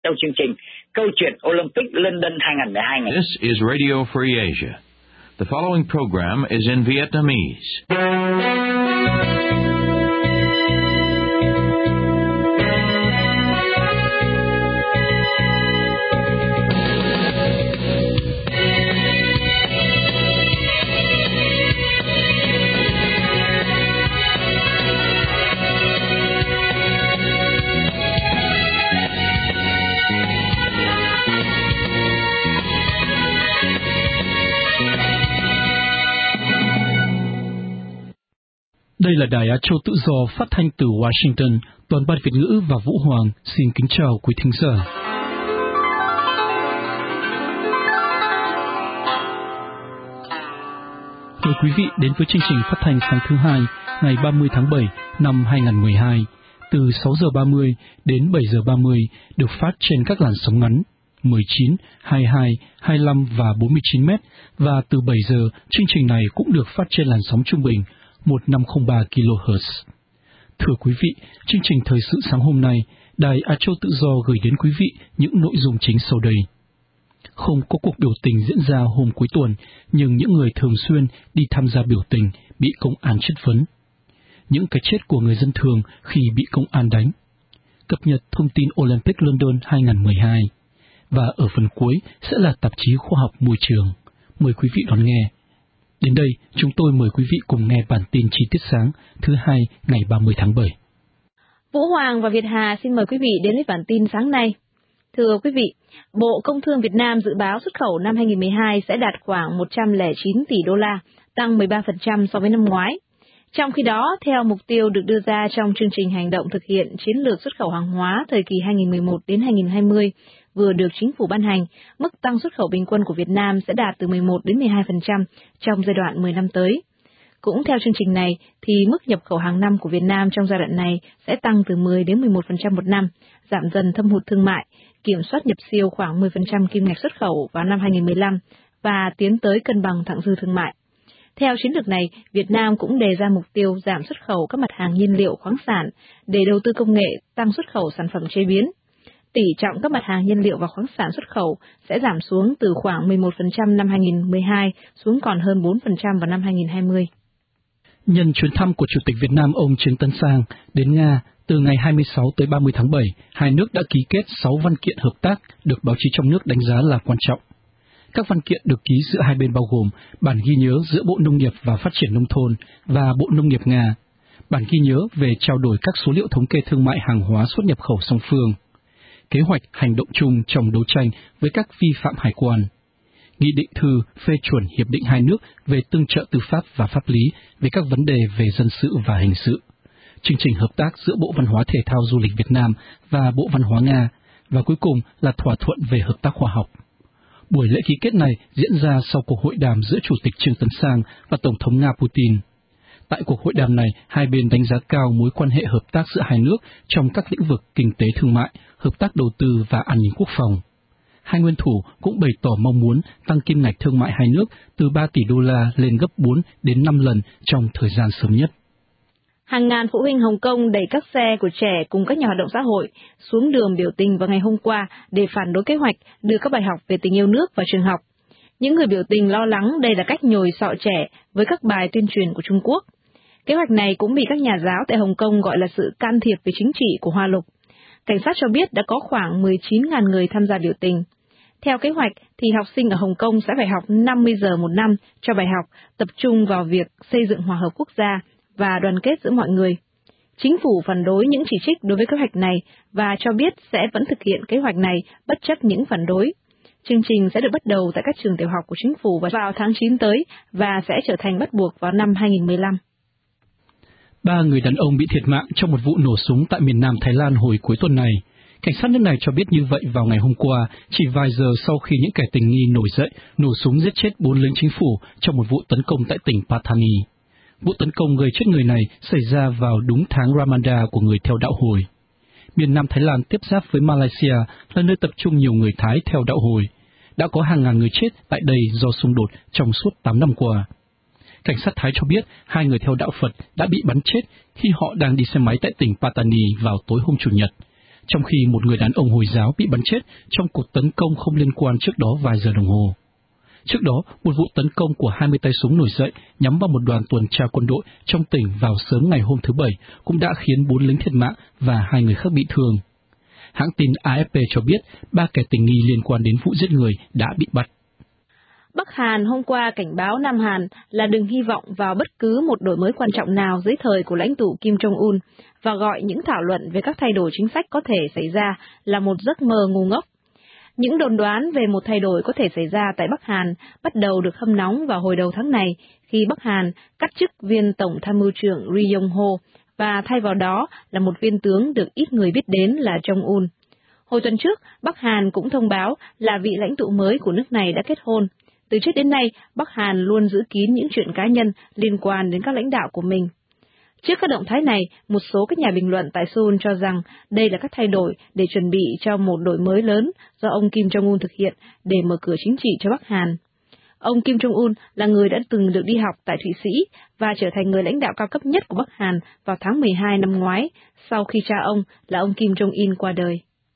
trong chương trình Câu chuyện Olympic London 2012 này. This is Radio Free Asia. The following program is in Vietnamese. Đây là Đài Á Châu Tự Do phát thanh từ Washington. Toàn ban Việt ngữ và Vũ Hoàng xin kính chào quý thính giả. Mời quý vị đến với chương trình phát thanh sáng thứ hai, ngày 30 tháng 7 năm 2012, từ 6 giờ 30 đến 7 giờ 30, được phát trên các làn sóng ngắn 19, 22, 25 và 49 mét, và từ 7 giờ, chương trình này cũng được phát trên làn sóng trung bình 1503 kHz. Thưa quý vị, chương trình thời sự sáng hôm nay, Đài Á Châu Tự Do gửi đến quý vị những nội dung chính sau đây. Không có cuộc biểu tình diễn ra hôm cuối tuần, nhưng những người thường xuyên đi tham gia biểu tình bị công an chất vấn. Những cái chết của người dân thường khi bị công an đánh. Cập nhật thông tin Olympic London 2012. Và ở phần cuối sẽ là tạp chí khoa học môi trường. Mời quý vị đón nghe. Đến đây, chúng tôi mời quý vị cùng nghe bản tin chi tiết sáng thứ hai ngày 30 tháng 7. Vũ Hoàng và Việt Hà xin mời quý vị đến với bản tin sáng nay. Thưa quý vị, Bộ Công Thương Việt Nam dự báo xuất khẩu năm 2012 sẽ đạt khoảng 109 tỷ đô la, tăng 13% so với năm ngoái. Trong khi đó, theo mục tiêu được đưa ra trong chương trình hành động thực hiện chiến lược xuất khẩu hàng hóa thời kỳ 2011 đến 2020, vừa được chính phủ ban hành, mức tăng xuất khẩu bình quân của Việt Nam sẽ đạt từ 11 đến 12% trong giai đoạn 10 năm tới. Cũng theo chương trình này, thì mức nhập khẩu hàng năm của Việt Nam trong giai đoạn này sẽ tăng từ 10 đến 11% một năm, giảm dần thâm hụt thương mại, kiểm soát nhập siêu khoảng 10% kim ngạch xuất khẩu vào năm 2015 và tiến tới cân bằng thặng dư thương mại. Theo chiến lược này, Việt Nam cũng đề ra mục tiêu giảm xuất khẩu các mặt hàng nhiên liệu khoáng sản để đầu tư công nghệ, tăng xuất khẩu sản phẩm chế biến. Tỷ trọng các mặt hàng nhiên liệu và khoáng sản xuất khẩu sẽ giảm xuống từ khoảng 11% năm 2012 xuống còn hơn 4% vào năm 2020. Nhân chuyến thăm của Chủ tịch Việt Nam ông Trương Tấn Sang đến Nga từ ngày 26 tới 30 tháng 7, hai nước đã ký kết 6 văn kiện hợp tác được báo chí trong nước đánh giá là quan trọng. Các văn kiện được ký giữa hai bên bao gồm bản ghi nhớ giữa Bộ Nông nghiệp và Phát triển Nông thôn và Bộ Nông nghiệp Nga, bản ghi nhớ về trao đổi các số liệu thống kê thương mại hàng hóa xuất nhập khẩu song phương, kế hoạch hành động chung trong đấu tranh với các vi phạm hải quan, nghị định thư phê chuẩn hiệp định hai nước về tương trợ tư pháp và pháp lý về các vấn đề về dân sự và hình sự, chương trình hợp tác giữa Bộ Văn hóa Thể thao Du lịch Việt Nam và Bộ Văn hóa Nga, và cuối cùng là thỏa thuận về hợp tác khoa học. Buổi lễ ký kết này diễn ra sau cuộc hội đàm giữa Chủ tịch Trương Tấn Sang và Tổng thống Nga Putin. Tại cuộc hội đàm này, hai bên đánh giá cao mối quan hệ hợp tác giữa hai nước trong các lĩnh vực kinh tế thương mại, hợp tác đầu tư và an ninh quốc phòng. Hai nguyên thủ cũng bày tỏ mong muốn tăng kim ngạch thương mại hai nước từ 3 tỷ đô la lên gấp 4 đến 5 lần trong thời gian sớm nhất. Hàng ngàn phụ huynh Hồng Kông đẩy các xe của trẻ cùng các nhà hoạt động xã hội xuống đường biểu tình vào ngày hôm qua để phản đối kế hoạch đưa các bài học về tình yêu nước vào trường học. Những người biểu tình lo lắng đây là cách nhồi sọ trẻ với các bài tuyên truyền của Trung Quốc. Kế hoạch này cũng bị các nhà giáo tại Hồng Kông gọi là sự can thiệp về chính trị của Hoa Lục. Cảnh sát cho biết đã có khoảng 19.000 người tham gia biểu tình. Theo kế hoạch thì học sinh ở Hồng Kông sẽ phải học 50 giờ một năm cho bài học, tập trung vào việc xây dựng hòa hợp quốc gia và đoàn kết giữa mọi người. Chính phủ phản đối những chỉ trích đối với kế hoạch này và cho biết sẽ vẫn thực hiện kế hoạch này bất chấp những phản đối. Chương trình sẽ được bắt đầu tại các trường tiểu học của chính phủ vào tháng 9 tới và sẽ trở thành bắt buộc vào năm 2015. 3 người đàn ông bị thiệt mạng trong một vụ nổ súng tại miền Nam Thái Lan hồi cuối tuần này. Cảnh sát nước này cho biết như vậy vào ngày hôm qua, chỉ vài giờ sau khi những kẻ tình nghi nổi dậy, nổ súng giết chết 4 lính chính phủ trong một vụ tấn công tại tỉnh Pattani. Vụ tấn công gây chết người này xảy ra vào đúng tháng Ramadan của người theo đạo Hồi. Miền Nam Thái Lan tiếp giáp với Malaysia là nơi tập trung nhiều người Thái theo đạo Hồi. Đã có hàng ngàn người chết tại đây do xung đột trong suốt 8 năm qua. Cảnh sát Thái cho biết 2 người theo đạo Phật đã bị bắn chết khi họ đang đi xe máy tại tỉnh Pattani vào tối hôm Chủ nhật. trong khi một người đàn ông Hồi giáo bị bắn chết trong cuộc tấn công không liên quan trước đó vài giờ đồng hồ. Trước đó, một vụ tấn công của 20 tay súng nổi dậy nhắm vào một đoàn tuần tra quân đội trong tỉnh vào sớm ngày hôm thứ Bảy cũng đã khiến 4 lính thiệt mạng và 2 người khác bị thương. Hãng tin AFP cho biết 3 kẻ tình nghi liên quan đến vụ giết người đã bị bắt. Bắc Hàn hôm qua cảnh báo Nam Hàn là đừng hy vọng vào bất cứ một đổi mới quan trọng nào dưới thời của lãnh tụ Kim Jong-un và gọi những thảo luận về các thay đổi chính sách có thể xảy ra là một giấc mơ ngu ngốc. Những đồn đoán về một thay đổi có thể xảy ra tại Bắc Hàn bắt đầu được hâm nóng vào hồi đầu tháng này khi Bắc Hàn cắt chức viên Tổng tham mưu trưởng Ri Yong-ho và thay vào đó là một viên tướng được ít người biết đến là Jong-un. Hồi tuần trước, Bắc Hàn cũng thông báo là vị lãnh tụ mới của nước này đã kết hôn. Từ trước đến nay, Bắc Hàn luôn giữ kín những chuyện cá nhân liên quan đến các lãnh đạo của mình. Trước các động thái này, một số các nhà bình luận tại Seoul cho rằng đây là các thay đổi để chuẩn bị cho một đổi mới lớn do ông Kim Jong-un thực hiện để mở cửa chính trị cho Bắc Hàn. Ông Kim Jong-un là người đã từng được đi học tại Thụy Sĩ và trở thành người lãnh đạo cao cấp nhất của Bắc Hàn vào tháng 12 năm ngoái, sau khi cha ông là ông Kim Jong-il qua đời.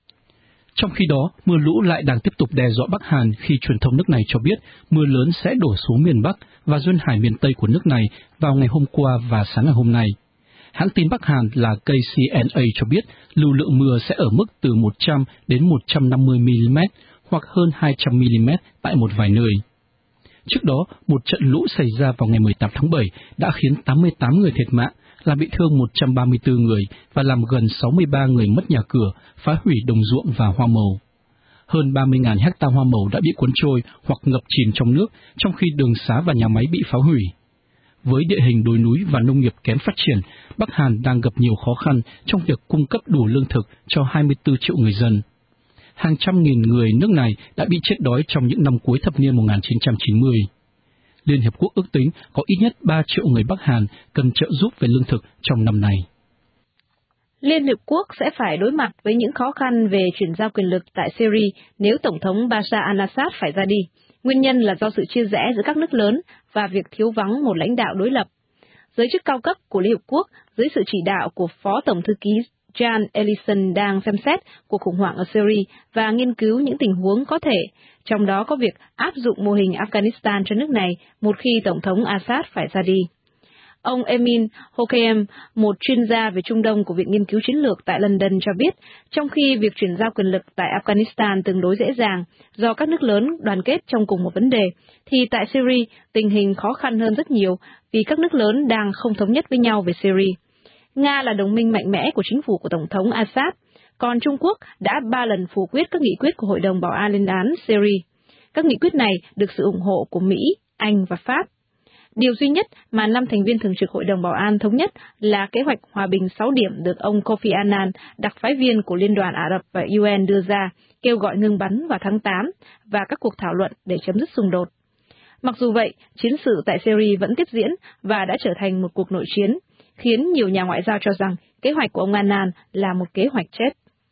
Trong khi đó, mưa lũ lại đang tiếp tục đe dọa Bắc Hàn khi truyền thông nước này cho biết mưa lớn sẽ đổ xuống miền Bắc và duyên hải miền Tây của nước này vào ngày hôm qua và sáng ngày hôm nay. Hãng tin Bắc Hàn là KCNA cho biết lưu lượng mưa sẽ ở mức từ 100 đến 150 mm hoặc hơn 200 mm tại một vài nơi. Trước đó, một trận lũ xảy ra vào ngày 18 tháng 7 đã khiến 88 người thiệt mạng, làm bị thương 134 người và làm gần 63 người mất nhà cửa, phá hủy đồng ruộng và hoa màu. Hơn 30.000 hecta hoa màu đã bị cuốn trôi hoặc ngập chìm trong nước, trong khi đường xá và nhà máy bị phá hủy. Với địa hình đồi núi và nông nghiệp kém phát triển, Bắc Hàn đang gặp nhiều khó khăn trong việc cung cấp đủ lương thực cho 24 triệu người dân. Hàng trăm nghìn người nước này đã bị chết đói trong những năm cuối thập niên 1990. Liên Hiệp Quốc ước tính có ít nhất 3 triệu người Bắc Hàn cần trợ giúp về lương thực trong năm nay. Liên Hiệp Quốc sẽ phải đối mặt với những khó khăn về chuyển giao quyền lực tại Syria nếu Tổng thống Bashar al-Assad phải ra đi. Nguyên nhân là do sự chia rẽ giữa các nước lớn và việc thiếu vắng một lãnh đạo đối lập. Giới chức cao cấp của Liên Hiệp Quốc dưới sự chỉ đạo của Phó Tổng thư ký Jan Ellison đang xem xét cuộc khủng hoảng ở Syria và nghiên cứu những tình huống có thể, trong đó có việc áp dụng mô hình Afghanistan cho nước này một khi Tổng thống Assad phải ra đi. Ông Emin Hokeem, một chuyên gia về Trung Đông của Viện Nghiên cứu Chiến lược tại London cho biết, trong khi việc chuyển giao quyền lực tại Afghanistan tương đối dễ dàng do các nước lớn đoàn kết trong cùng một vấn đề, thì tại Syria tình hình khó khăn hơn rất nhiều vì các nước lớn đang không thống nhất với nhau về Syria. Nga là đồng minh mạnh mẽ của chính phủ của Tổng thống Assad, còn Trung Quốc đã 3 lần phủ quyết các nghị quyết của Hội đồng Bảo an Liên án Syria. Các nghị quyết này được sự ủng hộ của Mỹ, Anh và Pháp. Điều duy nhất mà 5 thành viên thường trực Hội đồng Bảo an thống nhất là kế hoạch hòa bình 6 điểm được ông Kofi Annan, đặc phái viên của Liên đoàn Ả Rập và UN đưa ra, kêu gọi ngừng bắn vào tháng 8 và các cuộc thảo luận để chấm dứt xung đột. Mặc dù vậy, chiến sự tại Syria vẫn tiếp diễn và đã trở thành một cuộc nội chiến, khiến nhiều nhà ngoại giao cho rằng kế hoạch của ông Annan là một kế hoạch chết.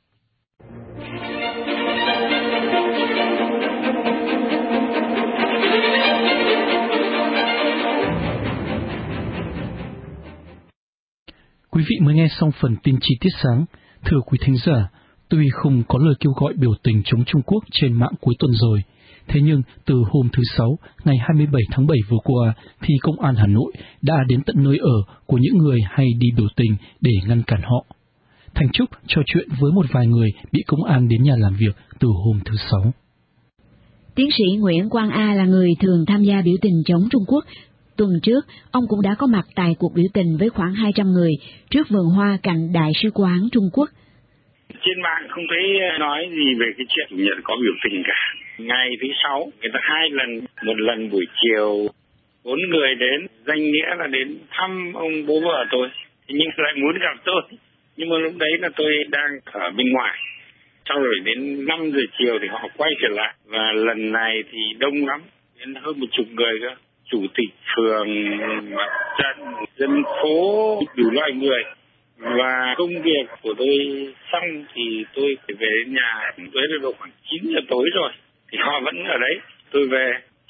Quý vị mới nghe xong phần tin chi tiết sáng. Thưa quý thính giả, tuy không có lời kêu gọi biểu tình chống Trung Quốc trên mạng cuối tuần rồi, thế nhưng từ hôm thứ Sáu, ngày 27 tháng 7 vừa qua, thì Công an Hà Nội đã đến tận nơi ở của những người hay đi biểu tình để ngăn cản họ. Thành Trúc trò chuyện với một vài người bị công an đến nhà làm việc từ hôm thứ Sáu. Tiến sĩ Nguyễn Quang A là người thường tham gia biểu tình chống Trung Quốc. Tuần trước, ông cũng đã có mặt tại cuộc biểu tình với khoảng 200 người trước vườn hoa cạnh Đại sứ quán Trung Quốc. Trên mạng không thấy nói gì về cái chuyện Chủ nhật có biểu tình cả. Ngày thứ Sáu, người ta 2 lần, một lần buổi chiều, 4 người đến, danh nghĩa là đến thăm ông bố vợ tôi, nhưng lại muốn gặp tôi. Nhưng mà lúc đấy là tôi đang ở bên ngoài. Sau rồi đến 5 giờ chiều thì họ quay trở lại. Và lần này thì đông lắm, đến hơn 10 người cơ. Chủ tịch phường, mặt trận, dân phố, đủ loại người. Và công việc của tôi xong thì tôi phải về đến nhà. Tới độ khoảng 9 giờ tối rồi. Thì họ vẫn ở đấy. Tôi về,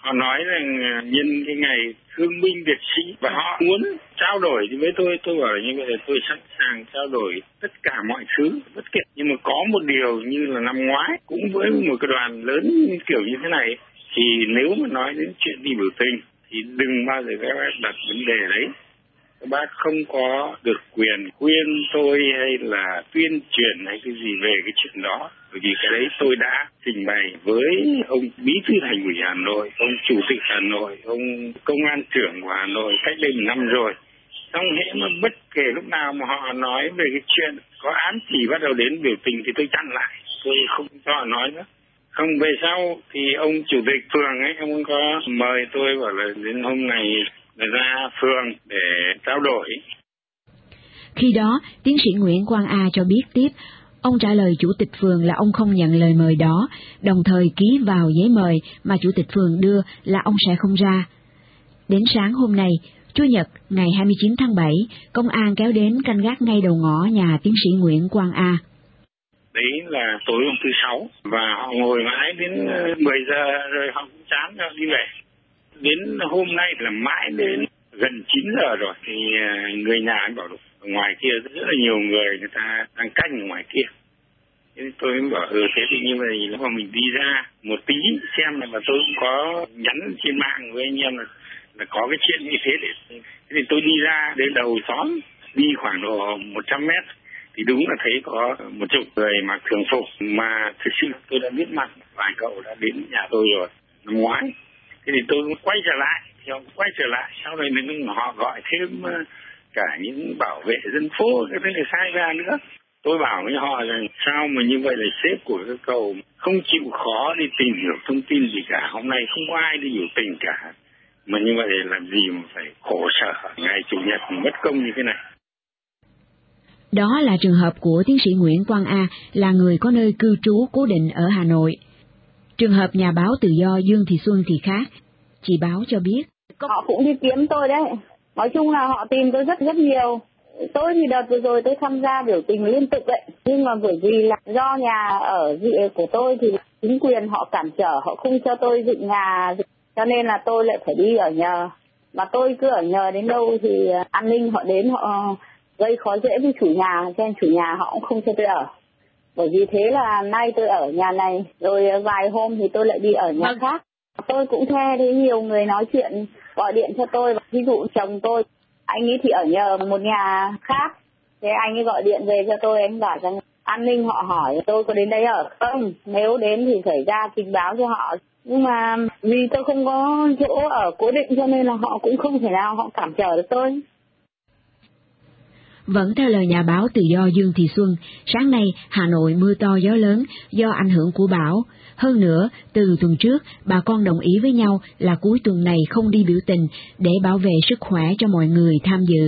Họ nói rằng nhân cái ngày thương binh liệt sĩ và họ muốn trao đổi với tôi bảo là như vậy là tôi sẵn sàng trao đổi tất cả mọi thứ bất kể. Nhưng mà có một điều như là năm ngoái cũng với một cái đoàn lớn kiểu như thế này thì nếu mà nói đến chuyện đi biểu tình thì đừng bao giờ các bác đặt vấn đề đấy. Các bác không có được quyền khuyên tôi hay là tuyên truyền hay cái gì về cái chuyện đó. Bởi vì cái đấy tôi đã trình bày với ông Bí thư Thành ủy Hà Nội, ông Chủ tịch Hà Nội, ông Công an trưởng của Hà Nội cách đây 1 năm rồi. Xong hễ mà bất kể lúc nào mà họ nói về cái chuyện có ám chỉ bắt đầu đến biểu tình thì tôi chặn lại. Tôi không cho họ nói nữa. Không về sau thì ông Chủ tịch phường ấy, ông có mời tôi bảo là đến hôm này ra phường để trao đổi. Khi đó, tiến sĩ Nguyễn Quang A cho biết tiếp, ông trả lời chủ tịch phường là ông không nhận lời mời đó, đồng thời ký vào giấy mời mà chủ tịch phường đưa là ông sẽ không ra. Đến sáng hôm nay, Chủ nhật ngày 29 tháng 7, công an kéo đến canh gác ngay đầu ngõ nhà tiến sĩ Nguyễn Quang A. Đấy là tối hôm thứ Sáu và họ ngồi mãi đến 10 giờ rồi họ cũng chán rồi đi về. Đến hôm nay là mãi đến gần 9 giờ rồi thì người nhà anh bảo ngoài kia rất là nhiều người ta đang canh ở ngoài kia. Thế tôi mới bảo thế thì như vậy nếu mà mình đi ra một tí xem là tôi cũng có nhắn trên mạng với anh em là có cái chuyện như thế để thì tôi đi ra đến đầu xóm đi khoảng độ 100 mét thì đúng là thấy có một chục người mặc thường phục mà thực sự tôi đã biết mặt vài cậu đã đến nhà tôi rồi năm ngoái. Thế thì tôi quay trở lại, thì họ quay trở lại, sau này họ gọi thêm cả những bảo vệ dân phố, cái thứ này sai ra nữa. Tôi bảo với họ rằng sao mà như vậy là sếp của các cậu không chịu khó đi tìm hiểu thông tin gì cả, hôm nay không có ai đi biểu tình cả. Mà như vậy làm gì mà phải khổ sở ngày Chủ nhật mất công như thế này. Đó là trường hợp của tiến sĩ Nguyễn Quang A, là người có nơi cư trú cố định ở Hà Nội. Trường hợp nhà báo tự do Dương Thị Xuân thì khác. Chị báo cho biết. Họ cũng đi kiếm tôi đấy. Nói chung là họ tìm tôi rất nhiều. Tôi thì đợt vừa rồi tôi tham gia biểu tình liên tục đấy. Nhưng mà bởi vì là do nhà ở của tôi thì chính quyền họ cản trở, họ không cho tôi dựng nhà. Cho nên là tôi lại phải đi ở nhờ. Mà tôi cứ ở nhờ đến đâu thì an ninh họ đến họ gây khó dễ với chủ nhà. Cho nên chủ nhà họ cũng không cho tôi ở. Bởi vì thế là nay tôi ở nhà này, rồi vài hôm thì tôi lại đi ở nhà khác. Tôi cũng nghe thấy nhiều người nói chuyện, gọi điện cho tôi. Ví dụ chồng tôi, anh ấy thì ở nhờ một nhà khác. Thế anh ấy gọi điện về cho tôi, anh bảo rằng an ninh họ hỏi tôi có đến đây ở không. Nếu đến thì phải ra trình báo cho họ. Nhưng mà vì tôi không có chỗ ở cố định cho nên là họ cũng không thể nào họ cản trở được tôi. Vẫn theo lời nhà báo tự do Dương Thị Xuân, sáng nay Hà Nội mưa to gió lớn do ảnh hưởng của bão. Hơn nữa, từ tuần trước, bà con đồng ý với nhau là cuối tuần này không đi biểu tình để bảo vệ sức khỏe cho mọi người tham dự.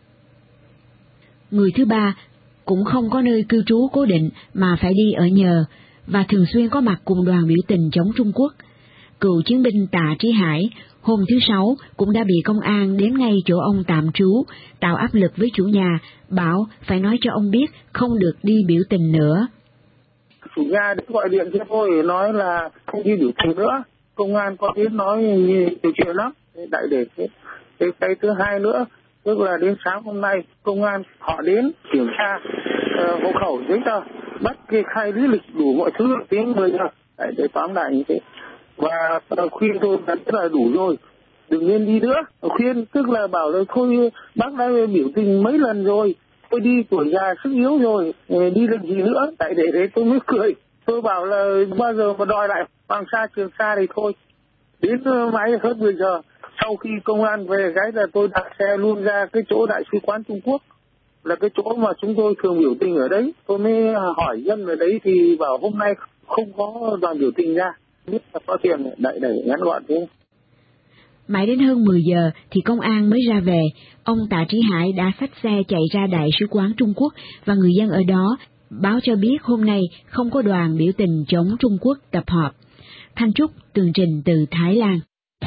Người thứ ba cũng không có nơi cư trú cố định mà phải đi ở nhờ và thường xuyên có mặt cùng đoàn biểu tình chống Trung Quốc. Cựu chiến binh Tạ Trí Hải hôm thứ Sáu cũng đã bị công an đến ngay chỗ ông tạm trú, tạo áp lực với chủ nhà, bảo phải nói cho ông biết không được đi biểu tình nữa. Chủ nhà gọi điện cho tôi nói là không đi biểu tình nữa. Công an có đến nói nhiều chuyện lắm. Đại để cái thứ hai nữa, tức là đến sáng hôm nay, công an họ đến kiểm tra hộ khẩu giấy tờ, bắt kê khai lý lịch đủ mọi thứ tiếng 10 giờ. Để tóm lại như thế. Và khuyên tôi là rất là đủ rồi, đừng nên đi nữa. Khuyên tức là bảo là thôi bác đã biểu tình mấy lần rồi, tôi đi tuổi già sức yếu rồi, đi làm gì nữa. Tại để đấy tôi mới cười. Tôi bảo là bao giờ mà đòi lại Hoàng Sa Trường Sa thì thôi. Đến mãi hơn 10 giờ, sau khi công an về cái là tôi đặt xe luôn ra cái chỗ Đại sứ quán Trung Quốc, là cái chỗ mà chúng tôi thường biểu tình ở đấy. Tôi mới hỏi dân ở đấy thì bảo hôm nay không có đoàn biểu tình ra. Biết là có tiền đẩy ngắn gọn thế. Mãi đến hơn 10 giờ thì công an mới ra về. Ông Tạ Trí Hải đã xách xe chạy ra Đại sứ quán Trung Quốc và người dân ở đó báo cho biết hôm nay không có đoàn biểu tình chống Trung Quốc tập họp. Thanh Trúc tường trình từ Thái Lan.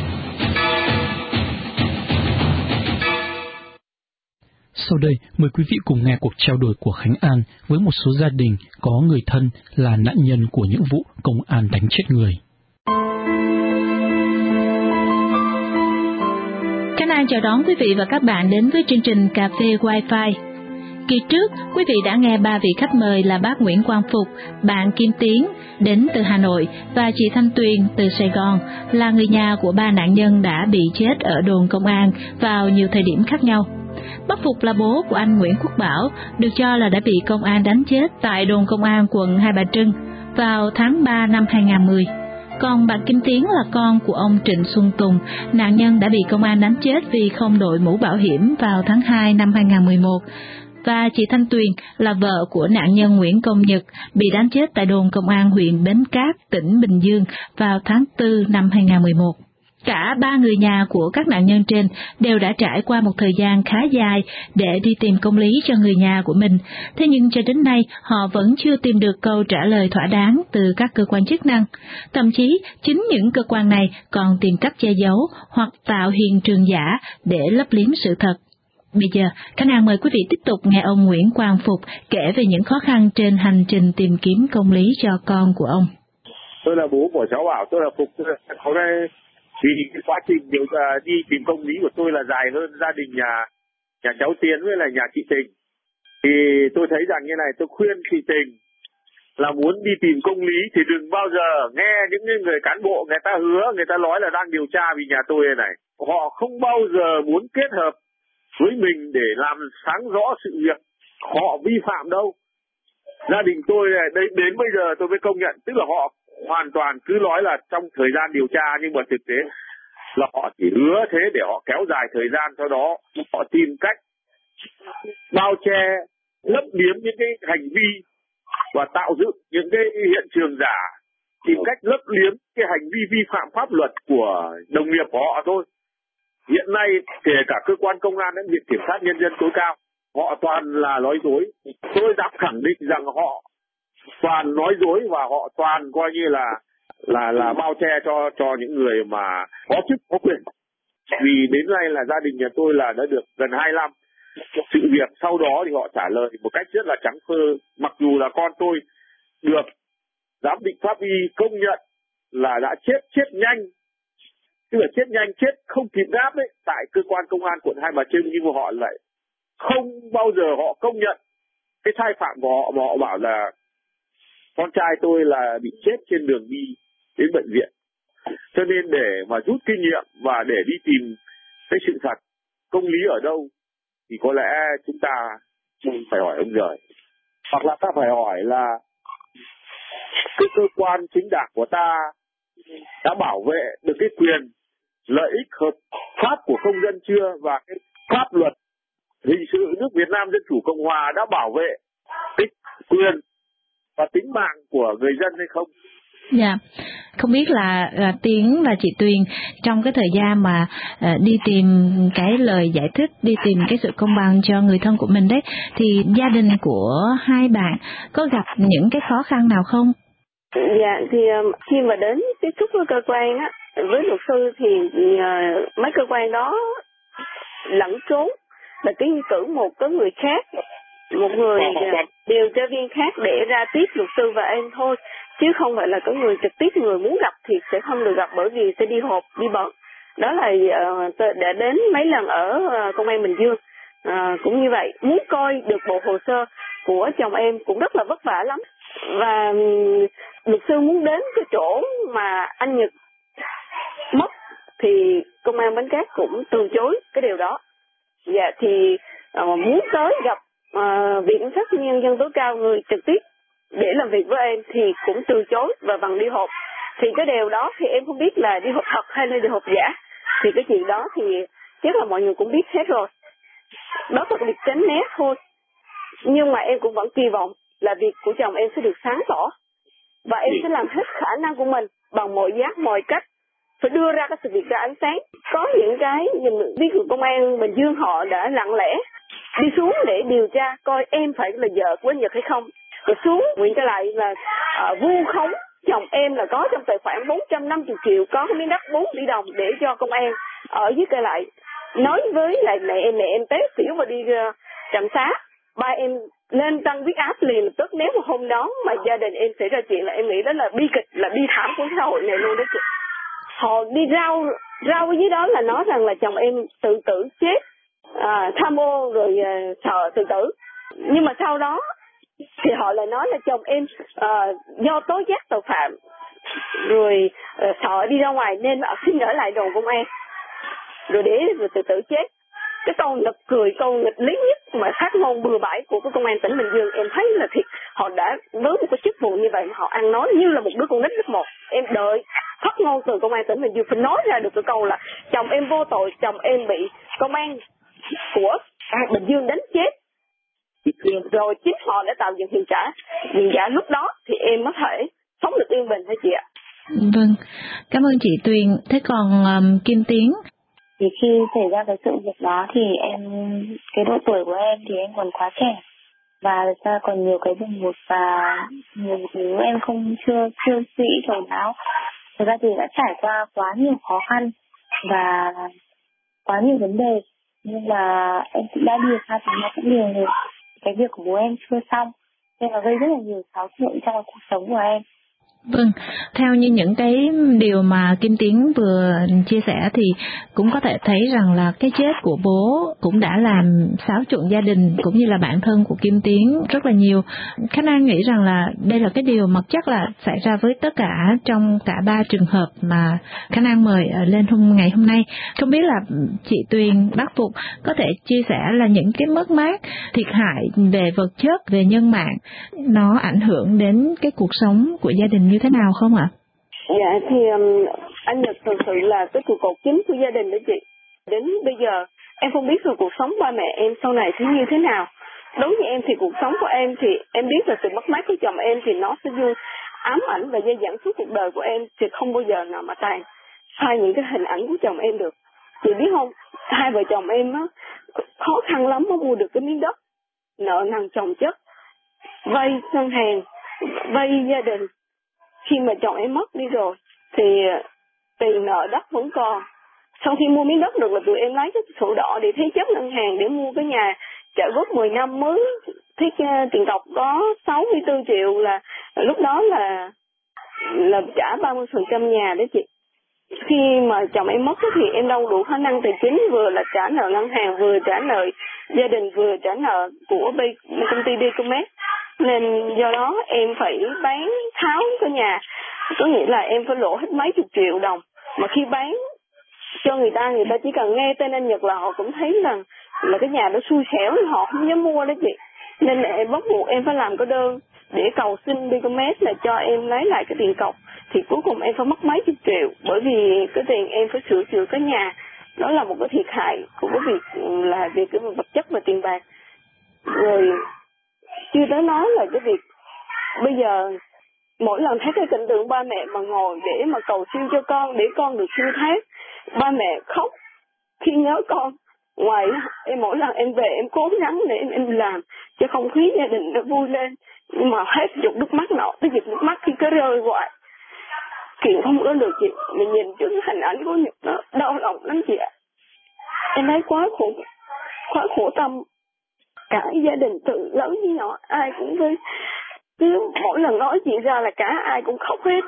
Sau đây, mời quý vị cùng nghe cuộc trao đổi của Khánh An với một số gia đình có người thân là nạn nhân của những vụ công an đánh chết người. An chào đón quý vị và các bạn đến với chương trình Cà phê Wi-Fi. Kỳ trước, quý vị đã nghe 3 vị khách mời là bác Nguyễn Quang Phục, bạn Kim Tiến đến từ Hà Nội và chị Thanh Tuyền từ Sài Gòn, là người nhà của 3 nạn nhân đã bị chết ở đồn công an vào nhiều thời điểm khác nhau. Bác Phục là bố của anh Nguyễn Quốc Bảo, được cho là đã bị công an đánh chết tại đồn công an quận Hai Bà Trưng vào tháng 3 năm 2010. Còn bạn Kim Tiến là con của ông Trịnh Xuân Tùng, nạn nhân đã bị công an đánh chết vì không đội mũ bảo hiểm vào tháng 2 năm 2011. Và chị Thanh Tuyền là vợ của nạn nhân Nguyễn Công Nhật bị đánh chết tại đồn công an huyện Bến Cát, tỉnh Bình Dương vào tháng 4 năm 2011. Cả 3 người nhà của các nạn nhân trên đều đã trải qua một thời gian khá dài để đi tìm công lý cho người nhà của mình. Thế nhưng cho đến nay, họ vẫn chưa tìm được câu trả lời thỏa đáng từ các cơ quan chức năng. Thậm chí, chính những cơ quan này còn tìm cách che giấu hoặc tạo hiện trường giả để lấp liếm sự thật. Bây giờ, Khánh An mời quý vị tiếp tục nghe ông Nguyễn Quang Phục kể về những khó khăn trên hành trình tìm kiếm công lý cho con của ông. Tôi là bố của cháu Bảo, tôi là Phục. Hôm nay vì cái quá trình đi tìm công lý của tôi là dài hơn gia đình nhà cháu Tiến với là nhà chị Tình. Thì tôi thấy rằng như này, tôi khuyên chị Tình là muốn đi tìm công lý thì đừng bao giờ nghe những người cán bộ người ta hứa, người ta nói là đang điều tra vì nhà tôi này. Họ không bao giờ muốn kết hợp với mình để làm sáng rõ sự việc họ vi phạm đâu. Gia đình tôi này, đến bây giờ tôi mới công nhận, tức là họ hoàn toàn cứ nói là trong thời gian điều tra, nhưng mà thực tế là họ chỉ hứa thế để họ kéo dài thời gian, sau đó họ tìm cách bao che lấp liếm những cái hành vi và tạo dựng những cái hiện trường giả, tìm cách lấp liếm cái hành vi vi phạm pháp luật của đồng nghiệp của họ thôi. Hiện nay kể cả cơ quan công an đến Viện Kiểm sát Nhân dân tối cao, họ toàn là nói dối. Tôi dám khẳng định rằng họ toàn nói dối và họ toàn coi như là bao che cho những người mà có chức có quyền. Vì đến nay là gia đình nhà tôi là đã được gần 2 năm. Sự việc sau đó thì họ trả lời một cách rất là trắng phơ. Mặc dù là con tôi được giám định pháp y công nhận là đã chết nhanh, tức là chết nhanh, chết không kịp đáp đấy, tại cơ quan công an quận Hai Bà Trưng, nhưng mà họ lại không bao giờ họ công nhận cái sai phạm của họ, mà họ bảo là con trai tôi là bị chết trên đường đi đến bệnh viện. Cho nên để mà rút kinh nghiệm và để đi tìm cái sự thật, công lý ở đâu, thì có lẽ chúng ta phải hỏi ông Rời. Hoặc là ta phải hỏi là cái cơ quan chính đảng của ta đã bảo vệ được cái quyền lợi ích hợp pháp của công dân chưa, và cái pháp luật hình sự nước Việt Nam Dân Chủ Cộng Hòa đã bảo vệ cái quyền và tính mạng của người dân hay không. Dạ, không biết là Tiến và chị Tuyền trong cái thời gian mà đi tìm cái lời giải thích, đi tìm cái sự công bằng cho người thân của mình đấy, thì gia đình của hai bạn có gặp những cái khó khăn nào không? Dạ, thì khi mà đến tiếp xúc với cơ quan á, với luật sư thì mấy cơ quan đó lẫn trốn là tiến cử một cái người khác, một người điều tra viên khác để ra tiếp luật sư và em thôi, chứ không phải là có người trực tiếp, người muốn gặp thì sẽ không được gặp, bởi vì sẽ đi họp, đi bận. Đó là tôi đã đến mấy lần ở công an Bình Dương, cũng như vậy, muốn coi được bộ hồ sơ của chồng em cũng rất là vất vả lắm. Và luật sư muốn đến cái chỗ mà anh Nhật mất thì công an Bến Cát cũng từ chối cái điều đó. Dạ, thì muốn tới gặp Viện Kiểm sát Nhân dân tối cao, người trực tiếp để làm việc với em, thì cũng từ chối và bằng đi họp. Thì cái điều đó thì em không biết là đi họp thật hay là đi họp giả, thì cái chuyện đó thì chắc là mọi người cũng biết hết rồi. Đó là việc tránh né thôi, nhưng mà em cũng vẫn kỳ vọng là việc của chồng em sẽ được sáng tỏ, và em sẽ làm hết khả năng của mình bằng mọi giá mọi cách phải đưa ra cái sự việc ra ánh sáng. Có những cái ví dụ công an Bình Dương họ đã lặng lẽ đi xuống để điều tra coi em phải là vợ của anh Nhật hay không, rồi xuống nguyện trở lại là vu khống chồng em là có trong tài khoản 450 triệu, có cái miếng đất 4 tỷ đồng để cho công an ở dưới cây lại. Nói với lại mẹ em té xỉu và đi trạm xá. Ba em lên tăng huyết áp liền lập tức. Nếu mà hôm đó mà gia đình em xảy ra chuyện là em nghĩ đó là bi kịch, là bi thảm của xã hội này luôn đó chị. Họ đi rao Rau ở dưới đó là nói rằng là chồng em tự tử chết, tham ô rồi sợ tự tử. Nhưng mà sau đó thì họ lại nói là chồng em do tố giác tội phạm rồi sợ đi ra ngoài nên xin ở lại đồn công an rồi tự tử chết. Cái câu nực cười, câu nghịch lý nhất mà phát ngôn bừa bãi của cái công an tỉnh Bình Dương, em thấy là thiệt, họ đã với một cái chức vụ như vậy mà họ ăn nói như là một đứa con nít lớp 1. Em đợi phát ngôn từ công an tỉnh Bình Dương phải nói ra được cái câu là chồng em vô tội, chồng em bị công an của Bình Dương đánh chết, rồi chính họ đã tạo dựng hiện giả lúc đó thì em mới thể sống được yên bình hả chị ạ? Vâng, cảm ơn chị Tuyền. Thế còn Kim Tiến? Thì khi xảy ra cái sự việc đó thì cái độ tuổi của em thì em còn quá trẻ và ra còn nhiều cái buồn ngột và nhiều thứ em chưa suy nghĩ thấu đáo. Thực ra thì đã trải qua quá nhiều khó khăn và quá nhiều vấn đề, nhưng mà em cũng đã điều tra thì nó cũng nhiều rồi. Cái việc của bố em chưa xong nên là gây rất là nhiều xáo trộn trong cuộc sống của em. Vâng, theo như những cái điều mà Kim Tiến vừa chia sẻ thì cũng có thể thấy rằng là cái chết của bố cũng đã làm xáo trộn gia đình cũng như là bản thân của Kim Tiến rất là nhiều. Khánh An nghĩ rằng là đây là cái điều mà chắc là xảy ra với tất cả trong cả 3 trường hợp mà Khánh An mời lên ngày hôm nay. Không biết là chị Tuyền, bác Phục có thể chia sẻ là những cái mất mát, thiệt hại về vật chất, về nhân mạng nó ảnh hưởng đến cái cuộc sống của gia đình như thế nào không ạ? Dạ thì anh Nhật thực sự là cái trụ cột chính của gia đình đó chị. Đến bây giờ em không biết là cuộc sống ba mẹ em sau này sẽ như thế nào. Đối với em thì cuộc sống của em thì em biết là sự mất mát của chồng em thì nó sẽ luôn ám ảnh và dây dẳng suốt cuộc đời của em, thì không bao giờ nào mà tàn phai những cái hình ảnh của chồng em được. Chị biết không, hai vợ chồng em á khó khăn lắm mới mua được cái miếng đất, nợ nần chồng chất, vay ngân hàng, vay gia đình. Khi mà chồng em mất đi rồi thì tiền nợ đất vẫn còn. Sau khi mua miếng đất được là tụi em lấy cái sổ đỏ để thế chấp ngân hàng để mua cái nhà trả góp 10 năm mới tiền cọc có 64 triệu, là lúc đó là trả 30% nhà đó chị. Khi mà chồng em mất thì em đâu đủ khả năng tài chính vừa là trả nợ ngân hàng, vừa trả nợ gia đình, vừa trả nợ của công ty Bcomet. Nên do đó em phải bán tháo cái nhà, có nghĩa là em phải lỗ hết mấy chục triệu đồng. Mà khi bán cho người ta chỉ cần nghe tên anh Nhật là họ cũng thấy là cái nhà đó xui xẻo, họ không dám mua đó chị. Nên em bắt buộc em phải làm cái đơn để cầu xin Bcomet là cho em lấy lại cái tiền cọc. Thì cuối cùng em phải mất mấy chục triệu, bởi vì cái tiền em phải sửa chữa cái nhà. Đó là một cái thiệt hại của cái việc là về cái vật chất và tiền bạc. Rồi chưa tới nói là cái việc bây giờ mỗi lần thấy cái cảnh tượng ba mẹ mà ngồi để mà cầu xin cho con để con được siêu thoát, ba mẹ khóc khi nhớ con. Ngoài em mỗi lần em về em cố gắng để em làm cho không khí gia đình nó vui lên, nhưng mà hết giọt nước mắt nọ tới giọt nước mắt khi cái rơi hoài kiện không có được chị. Mình nhìn trước hình ảnh của Nhật nó đau lòng lắm chị ạ. Em thấy quá khổ tâm. Cả gia đình từ lớn đến nhỏ ai cũng với, cứ mỗi lần nói chuyện ra là cả ai cũng khóc hết.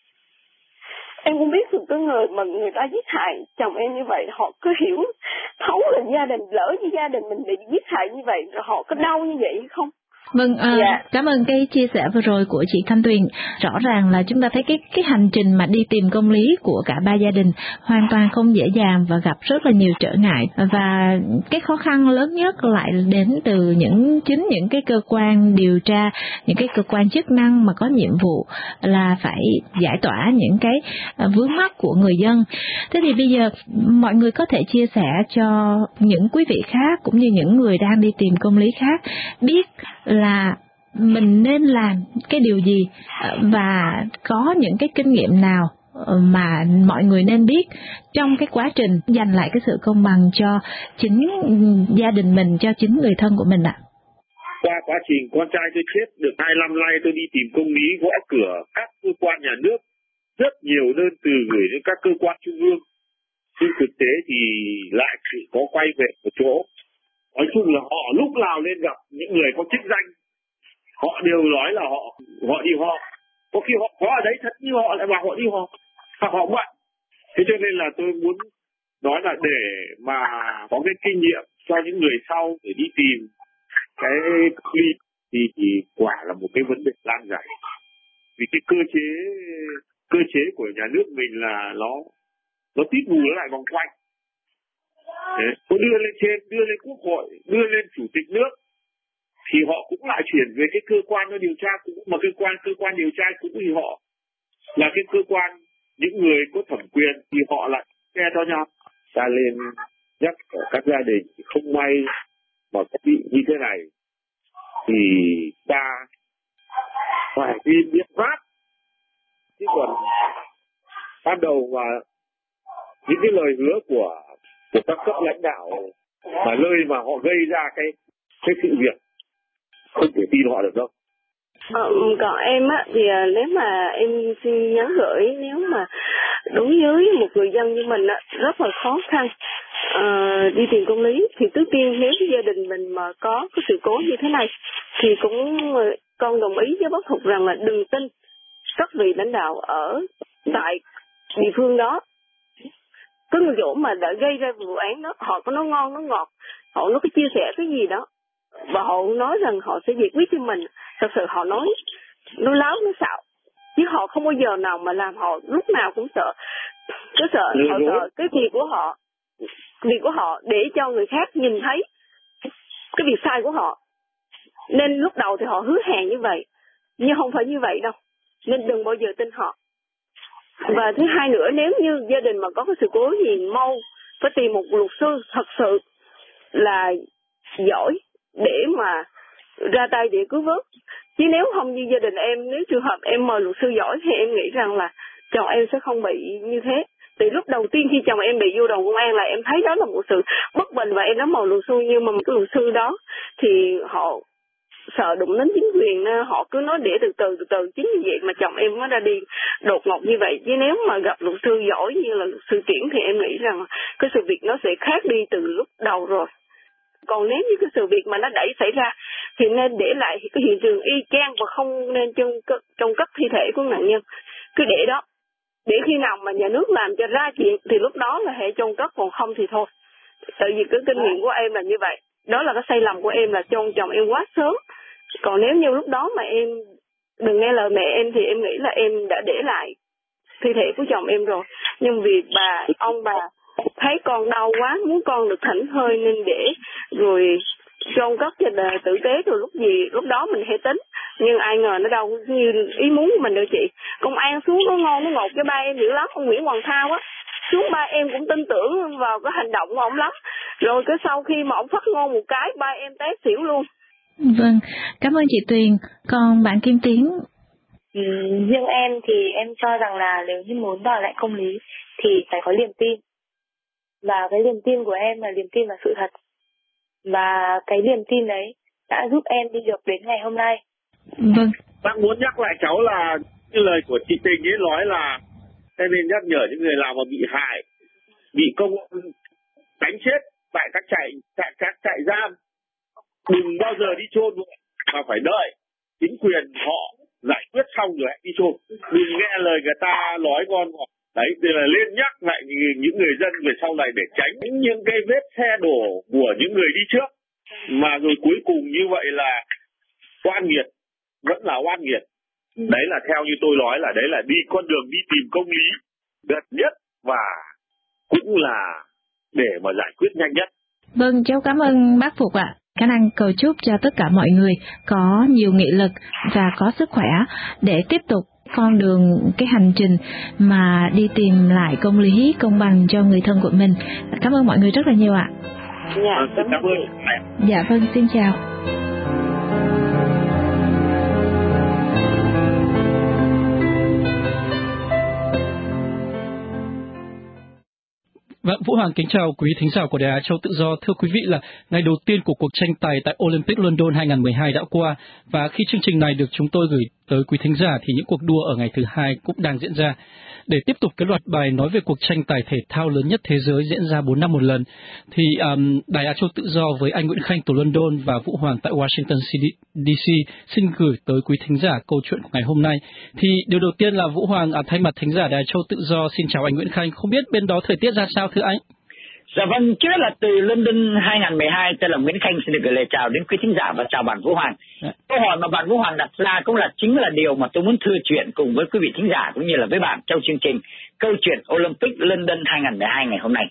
Em cũng biết được cái người mà người ta giết hại chồng em như vậy, họ cứ hiểu thấu là gia đình, lỡ như gia đình mình bị giết hại như vậy rồi họ có đau như vậy hay không? Vâng, cảm ơn cái chia sẻ vừa rồi của chị Thanh Tuyền. Rõ ràng là chúng ta thấy cái hành trình mà đi tìm công lý của cả ba gia đình hoàn toàn không dễ dàng và gặp rất là nhiều trở ngại, và cái khó khăn lớn nhất lại đến từ chính những cái cơ quan điều tra, những cái cơ quan chức năng mà có nhiệm vụ là phải giải tỏa những cái vướng mắc của người dân. Thế thì bây giờ mọi người có thể chia sẻ cho những quý vị khác cũng như những người đang đi tìm công lý khác biết là mình nên làm cái điều gì và có những cái kinh nghiệm nào mà mọi người nên biết trong cái quá trình giành lại cái sự công bằng cho chính gia đình mình, cho chính người thân của mình ạ. Qua quá trình con trai tôi chết được 2 năm nay, tôi đi tìm công lý gõ cửa các cơ quan nhà nước, rất nhiều đơn từ gửi đến các cơ quan trung ương, nhưng thực tế thì lại chỉ có quay về một chỗ. Nói chung là họ lúc nào lên gặp những người có chức danh, họ đều nói là họ đi họp. Có khi họ có ở đấy thật nhưng họ lại bảo họ đi họp hoặc họ bận. Thế cho nên nên là tôi muốn nói là để mà có cái kinh nghiệm cho những người sau để đi tìm cái ly thì quả là một cái vấn đề nan giải. Vì cái cơ chế của nhà nước mình là nó tít bù nó lại vòng quanh. Có đưa lên trên, đưa lên quốc hội, đưa lên chủ tịch nước thì họ cũng lại chuyển về cái cơ quan nó điều tra cũ, mà cơ quan điều tra cũ thì họ là cái cơ quan những người có thẩm quyền thì họ lại nghe cho nhau. Ta lên nhắc ở các gia đình không may mà có bị như thế này thì ta phải đi biện pháp. Chứ còn ban đầu mà những cái lời hứa của các cấp lãnh đạo mà nơi mà họ gây ra cái sự việc không thể tin họ được đâu. Còn em á thì nếu mà em xin nhắn gửi, nếu mà đối với một người dân như mình á rất là khó khăn đi tìm công lý thì trước tiên nếu gia đình mình mà có cái sự cố như thế này thì cũng con đồng ý với bác Thục rằng là đừng tin các vị lãnh đạo ở tại địa phương đó. Cái người chỗ mà đã gây ra vụ án đó, họ có nói ngon nói ngọt, họ nó có chia sẻ cái gì đó và họ nói rằng họ sẽ giải quyết cho mình. Thật sự họ nói láo nói xạo, chứ họ không bao giờ nào mà làm họ lúc nào cũng sợ. Cứ sợ họ sợ cái việc của họ để cho người khác nhìn thấy cái việc sai của họ. Nên lúc đầu thì họ hứa hẹn như vậy, nhưng không phải như vậy đâu. Nên đừng bao giờ tin họ. Và thứ hai nữa, nếu như gia đình mà có cái sự cố gì mau phải tìm một luật sư thật sự là giỏi để mà ra tay để cứu vớt. Chứ nếu không như gia đình em, nếu trường hợp em mời luật sư giỏi thì em nghĩ rằng là chồng em sẽ không bị như thế. Từ lúc đầu tiên khi chồng em bị vô đồn công an là em thấy đó là một sự bất bình và em đã mời luật sư, nhưng mà cái luật sư đó thì họ sợ đụng đến chính quyền nên họ cứ nói để từ từ. Chính vì vậy mà chồng em mới ra đi đột ngột như vậy. Chứ nếu mà gặp luật sư giỏi như là luật sư Kiển thì em nghĩ rằng cái sự việc nó sẽ khác đi từ lúc đầu rồi. Còn nếu như cái sự việc mà nó đẩy xảy ra thì nên để lại cái hiện trường y chang và không nên trông cất thi thể của nạn nhân. Cứ để đó, để khi nào mà nhà nước làm cho ra chuyện thì lúc đó là hệ chôn cất, còn không thì thôi. Tại vì cái kinh nghiệm của em là như vậy. Đó là cái sai lầm của em là chôn chồng em quá sớm. Còn nếu như lúc đó mà em đừng nghe lời mẹ em thì em nghĩ là em đã để lại thi thể của chồng em rồi. Nhưng vì ông bà thấy con đau quá, muốn con được thảnh thơi nên để rồi chôn cất cho tử tế, rồi lúc đó mình hay tính. Nhưng ai ngờ nó đâu như ý muốn của mình đâu chị. Công an xuống nó ngon nó ngột cho ba em dữ lắm, ông Nguyễn Hoàng Thao á. Xuống ba em cũng tin tưởng vào cái hành động của ông lắm. Rồi cái sau khi mà ông phát ngôn một cái, ba em té xỉu luôn. Vâng, cảm ơn chị Tuyền. Còn bạn Kim Tiến? Riêng em thì em cho rằng là nếu như muốn đòi lại công lý thì phải có niềm tin. Và cái niềm tin của em là niềm tin vào sự thật. Và cái niềm tin đấy đã giúp em đi được đến ngày hôm nay. Vâng. Bác muốn nhắc lại cháu là cái lời của chị Tình ấy nói là em nên nhắc nhở những người nào mà bị hại, bị công an đánh chết tại các trại giam, đừng bao giờ đi chôn mà phải đợi chính quyền họ giải quyết xong rồi hãy đi chôn. Đừng nghe lời người ta nói ngon ngọt. Đấy, đây là lên nhắc lại những người dân về sau này để tránh những cái vết xe đổ của những người đi trước. Mà rồi cuối cùng như vậy là oan nghiệt, vẫn là oan nghiệt. Đấy là theo như tôi nói là đấy là đi con đường đi tìm công lý gần nhất và cũng là để mà giải quyết nhanh nhất. Vâng, cháu cảm ơn bác Phục ạ. Khả năng cầu chúc cho tất cả mọi người có nhiều nghị lực và có sức khỏe để tiếp tục con đường, cái hành trình mà đi tìm lại công lý, công bằng cho người thân của mình. Cảm ơn mọi người rất là nhiều ạ. Dạ, cảm ơn. Dạ vâng, xin chào. Vâng, Vũ Hoàng kính chào quý thính giả của Đài Á Châu Tự Do. Thưa quý vị, là ngày đầu tiên của cuộc tranh tài tại Olympic London 2012 đã qua, và khi chương trình này được chúng tôi gửi tới quý thính giả thì những cuộc đua ở ngày thứ hai cũng đang diễn ra. Để tiếp tục cái loạt bài nói về cuộc tranh tài thể thao lớn nhất thế giới diễn ra 4 năm một lần, thì Đài Á Châu Tự Do với anh Nguyễn Khanh từ London và Vũ Hoàng tại Washington DC xin gửi tới quý thính giả câu chuyện của ngày hôm nay. Thì điều đầu tiên là Vũ Hoàng thay mặt thính giả Đài Á Châu Tự Do xin chào anh Nguyễn Khanh, không biết bên đó thời tiết ra sao thưa anh? Dạ vâng, trước là từ London 2012, tôi là Nguyễn Khanh xin được gửi lời chào đến quý thính giả và chào bạn Vũ Hoàng. Câu hỏi mà bạn Vũ Hoàng đặt ra cũng chính là điều mà tôi muốn thưa chuyện cùng với quý vị thính giả cũng như là với bạn trong chương trình câu chuyện Olympic London 2012 ngày hôm nay.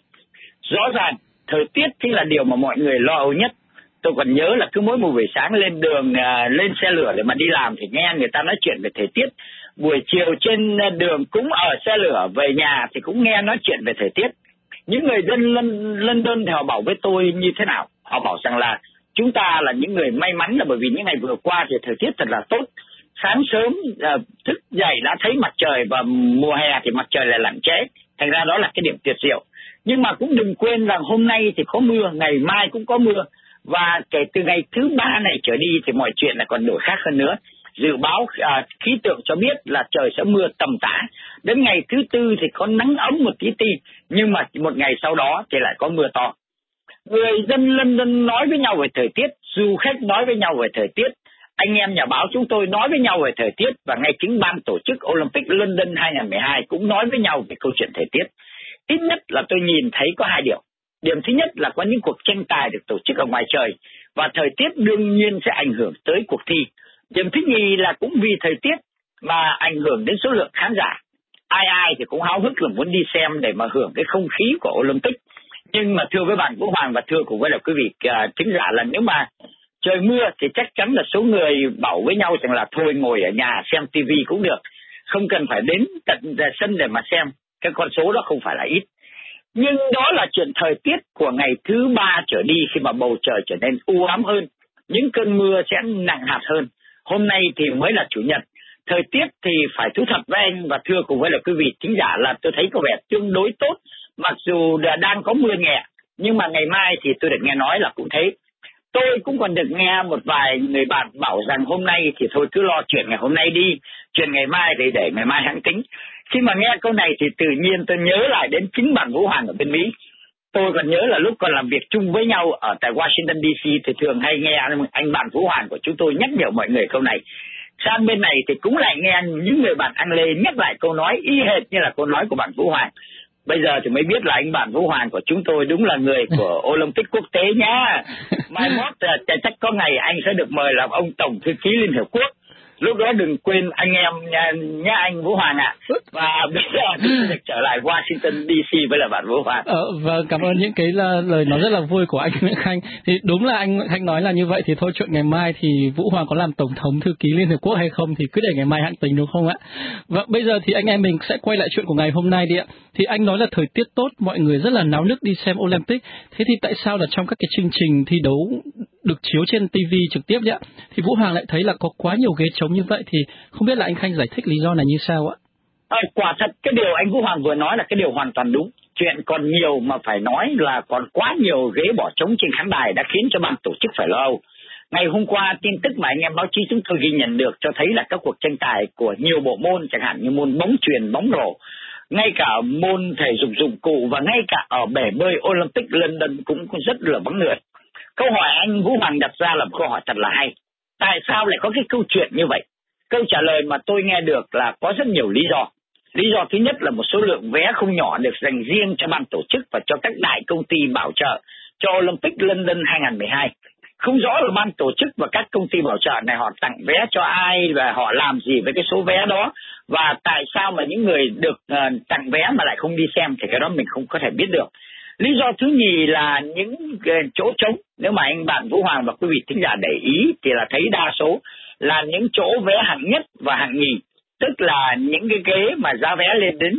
Rõ ràng thời tiết chính là điều mà mọi người lo âu nhất. Tôi còn nhớ là cứ mỗi một buổi sáng lên đường, lên xe lửa để mà đi làm thì nghe người ta nói chuyện về thời tiết. Buổi chiều trên đường cũng ở xe lửa về nhà thì cũng nghe nói chuyện về thời tiết. Những người dân London thì họ bảo với tôi như thế nào? Họ bảo rằng là chúng ta là những người may mắn là bởi vì những ngày vừa qua thì thời tiết thật là tốt. Sáng sớm thức dậy đã thấy mặt trời và mùa hè thì mặt trời lại lặn trễ. Thành ra đó là cái điểm tuyệt diệu. Nhưng mà cũng đừng quên rằng hôm nay thì có mưa, ngày mai cũng có mưa. Và kể từ ngày thứ 3 này trở đi thì mọi chuyện là còn đổi khác hơn nữa. Dự báo khí tượng cho biết là trời sẽ mưa tầm tã. Đến ngày thứ 4 thì có nắng ấm một tí ti, nhưng mà một ngày sau đó thì lại có mưa to. Người dân London nói với nhau về thời tiết, du khách nói với nhau về thời tiết, anh em nhà báo chúng tôi nói với nhau về thời tiết, và ngay chính ban tổ chức Olympic London 2012 cũng nói với nhau về câu chuyện thời tiết. Ít nhất là tôi nhìn thấy có 2 điểm. Điểm thứ nhất là có những cuộc tranh tài được tổ chức ở ngoài trời, và thời tiết đương nhiên sẽ ảnh hưởng tới cuộc thi. Điểm thứ nhì là cũng vì thời tiết mà ảnh hưởng đến số lượng khán giả. Ai thì cũng háo hức là muốn đi xem để mà hưởng cái không khí của Olympic. Nhưng mà thưa với bạn Vũ Hoàng và thưa cùng với quý vị thính giả là nếu mà trời mưa thì chắc chắn là số người bảo với nhau rằng là thôi ngồi ở nhà xem TV cũng được, không cần phải đến tận sân để mà xem. Cái con số đó không phải là ít. Nhưng đó là chuyện thời tiết của ngày thứ 3 trở đi, khi mà bầu trời trở nên u ám hơn, những cơn mưa sẽ nặng hạt hơn. Hôm nay thì mới là chủ nhật. Thời tiết thì phải thú thật với anh và thưa cùng với quý vị thính giả là tôi thấy có vẻ tương đối tốt. Mặc dù đang có mưa nhẹ, nhưng mà ngày mai thì tôi được nghe nói là cũng thế. Tôi cũng còn được nghe một vài người bạn bảo rằng hôm nay thì thôi cứ lo chuyện ngày hôm nay đi, chuyện ngày mai thì để ngày mai hãng tính. Khi mà nghe câu này thì tự nhiên tôi nhớ lại đến chính bạn Vũ Hoàng ở bên Mỹ. Tôi còn nhớ là lúc còn làm việc chung với nhau ở tại Washington DC thì thường hay nghe anh bạn Vũ Hoàng của chúng tôi nhắc nhở mọi người câu này. Sang bên này thì cũng lại nghe những người bạn Anh Lê nhắc lại câu nói y hệt như là câu nói của bạn Vũ Hoàng. Bây giờ thì mới biết là anh bạn Vũ Hoàng của chúng tôi đúng là người của Olympic quốc tế nhá. Mai mốt chắc có ngày anh sẽ được mời làm ông Tổng Thư ký Liên Hợp Quốc. Lúc đó đừng quên anh em nhá anh Vũ Hoàng ạ. Và bây giờ chúng tôi được trở lại Washington DC với là bạn Vũ Hoàng. Vâng, cảm ơn những cái lời nói rất là vui của anh Nguyễn Khanh. Thì đúng là anh Nguyễn Khanh nói là như vậy, thì thôi chuyện ngày mai thì Vũ Hoàng có làm Tổng thống Thư ký Liên Hợp Quốc hay không thì cứ để ngày mai hãng tính, đúng không ạ? Và bây giờ thì anh em mình sẽ quay lại chuyện của ngày hôm nay đi ạ. Thì anh nói là thời tiết tốt, mọi người rất là náo nức đi xem Olympic. Thế thì tại sao là trong các cái chương trình thi đấu được chiếu trên TV trực tiếp ạ, thì Vũ Hoàng lại thấy là có quá nhiều ghế trống như vậy, thì không biết là anh Khanh giải thích lý do này như sao ạ? Quả thật cái điều anh Vũ Hoàng vừa nói là cái điều hoàn toàn đúng. Chuyện còn nhiều mà phải nói là còn quá nhiều ghế bỏ trống trên khán đài đã khiến cho ban tổ chức phải lo âu. Ngày hôm qua tin tức mà anh em báo chí chúng tôi ghi nhận được cho thấy là các cuộc tranh tài của nhiều bộ môn, chẳng hạn như môn bóng chuyền, bóng rổ, ngay cả môn thể dục dụng cụ và ngay cả ở bể bơi Olympic London cũng rất là vắng người. Câu hỏi anh Vũ Hoàng đặt ra là một câu hỏi thật là hay. Tại sao lại có cái câu chuyện như vậy? Câu trả lời mà tôi nghe được là có rất nhiều lý do. Lý do thứ nhất là một số lượng vé không nhỏ được dành riêng cho ban tổ chức và cho các đại công ty bảo trợ cho Olympic London 2012. Không rõ là ban tổ chức và các công ty bảo trợ này họ tặng vé cho ai và họ làm gì với cái số vé đó. Và tại sao mà những người được tặng vé mà lại không đi xem thì cái đó mình không có thể biết được. Lý do thứ nhì là những chỗ trống. Nếu mà anh bạn Vũ Hoàng và quý vị thính giả để ý thì là thấy đa số là những chỗ vé hạng nhất và hạng nhì. Tức là những cái ghế mà giá vé lên đến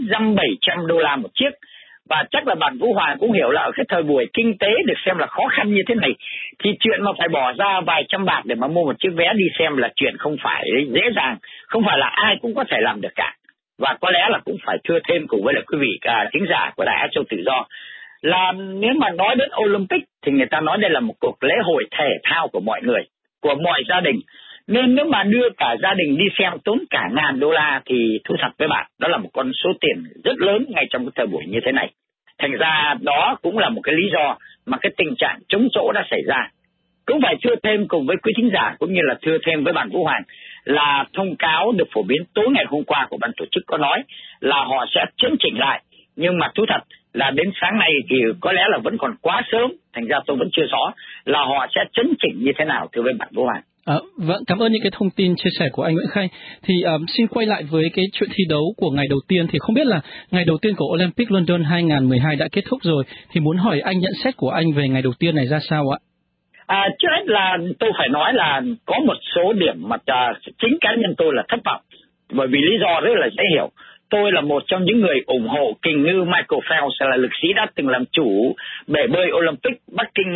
$700 một chiếc. Và chắc là bạn Vũ Hoàng cũng hiểu là ở cái thời buổi kinh tế được xem là khó khăn như thế này, thì chuyện mà phải bỏ ra vài trăm bạc để mà mua một chiếc vé đi xem là chuyện không phải dễ dàng, không phải là ai cũng có thể làm được cả. Và có lẽ là cũng phải thưa thêm cùng với lại quý vị thính giả của Đài Á Châu Tự Do là nếu mà nói đến Olympic thì người ta nói đây là một cuộc lễ hội thể thao của mọi người, của mọi gia đình. Nên nếu mà đưa cả gia đình đi xem tốn cả $1,000 thì thú thật với bạn, đó là một con số tiền rất lớn ngay trong cái thời buổi như thế này. Thành ra đó cũng là một cái lý do mà cái tình trạng trống chỗ đã xảy ra. Cũng phải thưa thêm cùng với quý thính giả cũng như là thưa thêm với bạn Vũ Hoàng là thông cáo được phổ biến tối ngày hôm qua của ban tổ chức có nói là họ sẽ chấn chỉnh lại. Nhưng mà thú thật là đến sáng nay thì có lẽ là vẫn còn quá sớm, thành ra tôi vẫn chưa rõ là họ sẽ chấn chỉnh như thế nào thưa với bạn Vũ Hoàng. Vâng, cảm ơn những cái thông tin chia sẻ của anh Nguyễn Khanh. Thì xin quay lại với cái chuyện thi đấu của ngày đầu tiên. Thì không biết là ngày đầu tiên của Olympic London 2012 đã kết thúc rồi. Thì muốn hỏi anh nhận xét của anh về ngày đầu tiên này ra sao ạ? Trước hết là tôi phải nói là có một số điểm mà chính cá nhân tôi là thất vọng. Bởi vì lý do rất là dễ hiểu. Tôi là một trong những người ủng hộ kình ngư Michael Phelps, là lực sĩ đã từng làm chủ bể bơi Olympic Bắc Kinh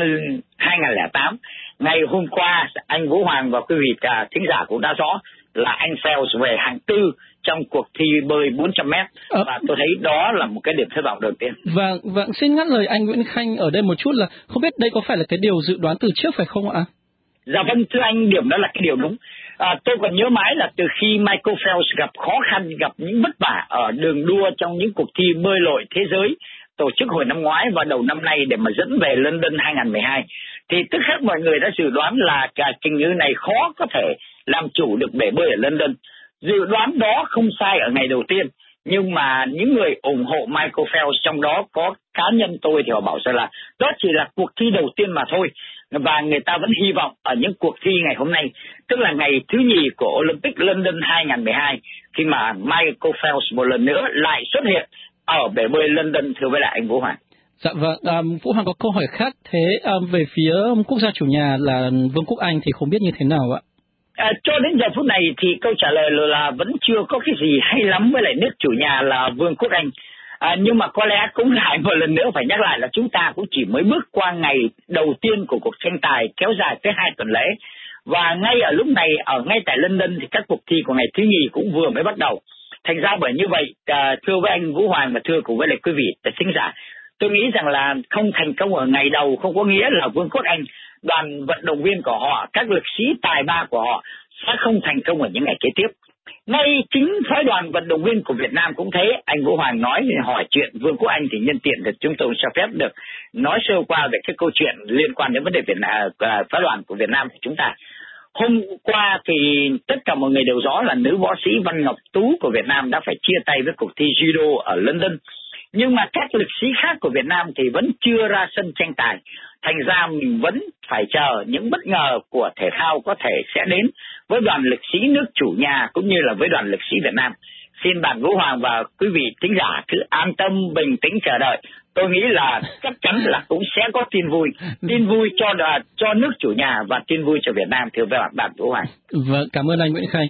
2008. Ngày hôm qua, anh Vũ Hoàng và quý vị thính giả cũng đã rõ là anh Phelps về hạng 4 trong cuộc thi bơi 400m. Và tôi thấy đó là một cái điểm thất vọng đầu tiên. Vâng, xin ngắt lời anh Nguyễn Khanh ở đây một chút là không biết đây có phải là cái điều dự đoán từ trước phải không ạ? Dạ vâng, thưa anh, điểm đó là cái điều đúng. Tôi còn nhớ mãi là từ khi Michael Phelps gặp khó khăn, gặp những vất vả ở đường đua trong những cuộc thi bơi lội thế giới tổ chức hồi năm ngoái và đầu năm nay để mà dẫn về London 2012, thì tức khắc mọi người đã dự đoán là cả kình ngư này khó có thể làm chủ được bể bơi ở London. Dự đoán đó không sai ở ngày đầu tiên, nhưng mà những người ủng hộ Michael Phelps, trong đó có cá nhân tôi, thì họ bảo rằng là đó chỉ là cuộc thi đầu tiên mà thôi. Và người ta vẫn hy vọng ở những cuộc thi ngày hôm nay, tức là ngày thứ nhì của Olympic London 2012, khi mà Michael Phelps một lần nữa lại xuất hiện ở bể bơi London, thưa với lại anh Vũ Hoàng. Dạ vâng, Vũ Hoàng có câu hỏi khác. Thế về phía quốc gia chủ nhà là Vương quốc Anh thì không biết như thế nào ạ? Cho đến giờ phút này thì câu trả lời là vẫn chưa có cái gì hay lắm với lại nước chủ nhà là Vương quốc Anh. Nhưng mà có lẽ cũng lại một lần nữa phải nhắc lại là chúng ta cũng chỉ mới bước qua ngày đầu tiên của cuộc tranh tài kéo dài tới 2 tuần lễ. Và ngay ở lúc này, ngay tại London thì các cuộc thi của ngày thứ nhì cũng vừa mới bắt đầu. Thành ra bởi như vậy, thưa với anh Vũ Hoàng và thưa cùng với lại quý vị thính giả, tôi nghĩ rằng là không thành công ở ngày đầu không có nghĩa là Vương quốc Anh, đoàn vận động viên của họ, các lực sĩ tài ba của họ sẽ không thành công ở những ngày kế tiếp. Ngay chính phái đoàn vận động viên của Việt Nam cũng thế. Anh Vũ Hoàng nói hỏi chuyện Vương quốc Anh thì nhân tiện được chúng tôi cho phép được nói sơ qua về cái câu chuyện liên quan đến vấn đề phái đoàn của Việt Nam của chúng ta. Hôm qua thì tất cả mọi người đều rõ là nữ võ sĩ Văn Ngọc Tú của Việt Nam đã phải chia tay với cuộc thi judo ở London. Nhưng mà các lực sĩ khác của Việt Nam thì vẫn chưa ra sân tranh tài. Thành ra mình vẫn phải chờ những bất ngờ của thể thao có thể sẽ đến với đoàn lực sĩ nước chủ nhà cũng như là với đoàn lực sĩ Việt Nam. Xin bạn Vũ Hoàng và quý vị thính giả cứ an tâm bình tĩnh chờ đợi. Tôi nghĩ là chắc chắn là cũng sẽ có tin vui cho nước chủ nhà và tin vui cho Việt Nam, thưa bạn Vũ Hoàng. Vâng, cảm ơn anh Nguyễn Khanh.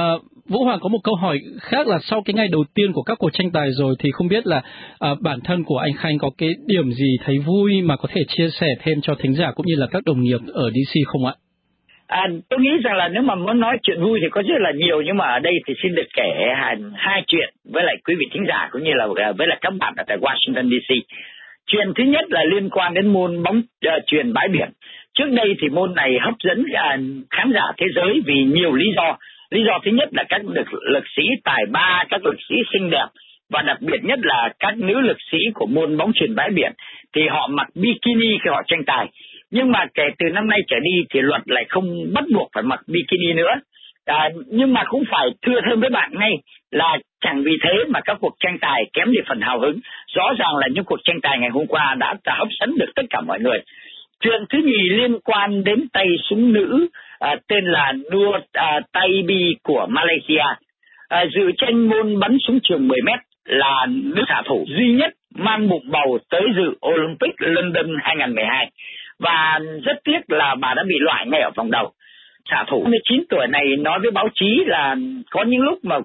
Vũ Hoàng có một câu hỏi khác là sau cái ngày đầu tiên của các cuộc tranh tài rồi thì không biết là bản thân của anh Khanh có cái điểm gì thấy vui mà có thể chia sẻ thêm cho thính giả cũng như là các đồng nghiệp ở DC không ạ? Tôi nghĩ rằng là nếu mà muốn nói chuyện vui thì có rất là nhiều, nhưng mà ở đây thì xin được kể hai chuyện với lại quý vị thính giả cũng như là với lại các bạn ở tại Washington DC. Chuyện thứ nhất là liên quan đến môn bóng chuyền bãi biển. Trước đây thì môn này hấp dẫn khán giả thế giới vì nhiều lý do. Lý do thứ nhất là các lực sĩ tài ba, các lực sĩ xinh đẹp, và đặc biệt nhất là các nữ lực sĩ của môn bóng chuyền bãi biển thì họ mặc bikini khi họ tranh tài. Nhưng mà kể từ năm nay trở đi thì luật lại không bắt buộc phải mặc bikini nữa. Nhưng mà cũng phải thưa thêm với bạn ngay là chẳng vì thế mà các cuộc tranh tài kém đi phần hào hứng. Rõ ràng là những cuộc tranh tài ngày hôm qua đã hấp dẫn được tất cả mọi người. Chuyện thứ nhì liên quan đến tay súng nữ tên là Nur Taibi của Malaysia. Dự tranh môn bắn súng trường 10m, là nữ xạ thủ duy nhất mang bụng bầu tới dự Olympic London 2012. Và rất tiếc là bà đã bị loại ngay ở vòng đầu. Xạ thủ 19 tuổi này nói với báo chí là có những lúc mà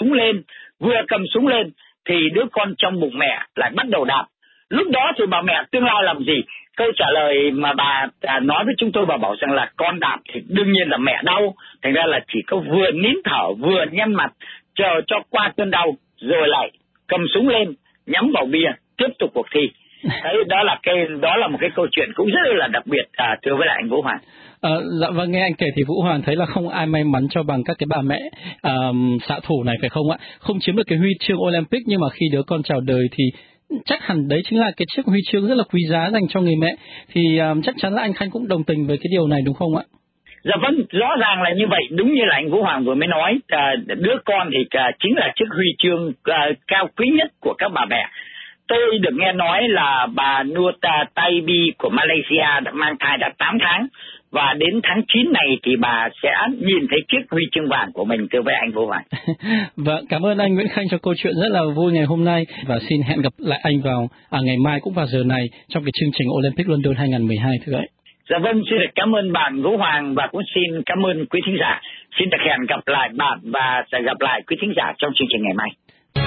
vừa cầm súng lên thì đứa con trong bụng mẹ lại bắt đầu đạp. Lúc đó thì bà mẹ tương lai làm gì? Câu trả lời mà bà nói với chúng tôi, bà bảo rằng là con đạp thì đương nhiên là mẹ đau. Thành ra là chỉ có vừa nín thở vừa nhăn mặt chờ cho qua cơn đau rồi lại cầm súng lên nhắm vào bia tiếp tục cuộc thi. Đấy, đó là một cái câu chuyện cũng rất là đặc biệt thưa với lại anh Vũ Hoàng. Dạ vâng, nghe anh kể thì Vũ Hoàng thấy là không ai may mắn cho bằng các cái bà mẹ xạ thủ này phải không ạ? Không chiếm được cái huy chương Olympic nhưng mà khi đứa con chào đời thì chắc hẳn đấy chính là cái chiếc huy chương rất là quý giá dành cho người mẹ. Thì chắc chắn là anh Khanh cũng đồng tình với cái điều này đúng không ạ? Dạ vâng, rõ ràng là như vậy, đúng như là anh Vũ Hoàng vừa mới nói, đứa con thì chính là chiếc huy chương cao quý nhất của các bà mẹ. Tôi được nghe nói là bà Nur Taibi của Malaysia đã mang thai đã 8 tháng và đến tháng 9 này thì bà sẽ nhìn thấy chiếc huy chương vàng của mình thưa với anh Vũ Hoàng. Vâng, cảm ơn anh Nguyễn Khanh cho câu chuyện rất là vui ngày hôm nay và xin hẹn gặp lại anh vào ngày mai cũng vào giờ này trong cái chương trình Olympic London 2012 thưa anh. Dạ vâng, xin được cảm ơn bạn Vũ Hoàng và cũng xin cảm ơn quý thính giả. Xin được hẹn gặp lại bạn và sẽ gặp lại quý thính giả trong chương trình ngày mai.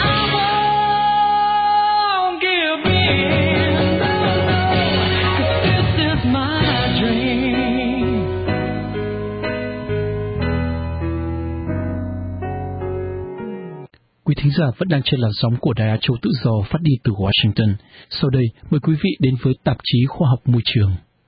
Quý thính giả vẫn đang trên làn sóng của Đài Á Châu Tự Do phát đi từ Washington. Sau đây, mời quý vị đến với tạp chí Khoa học Môi trường.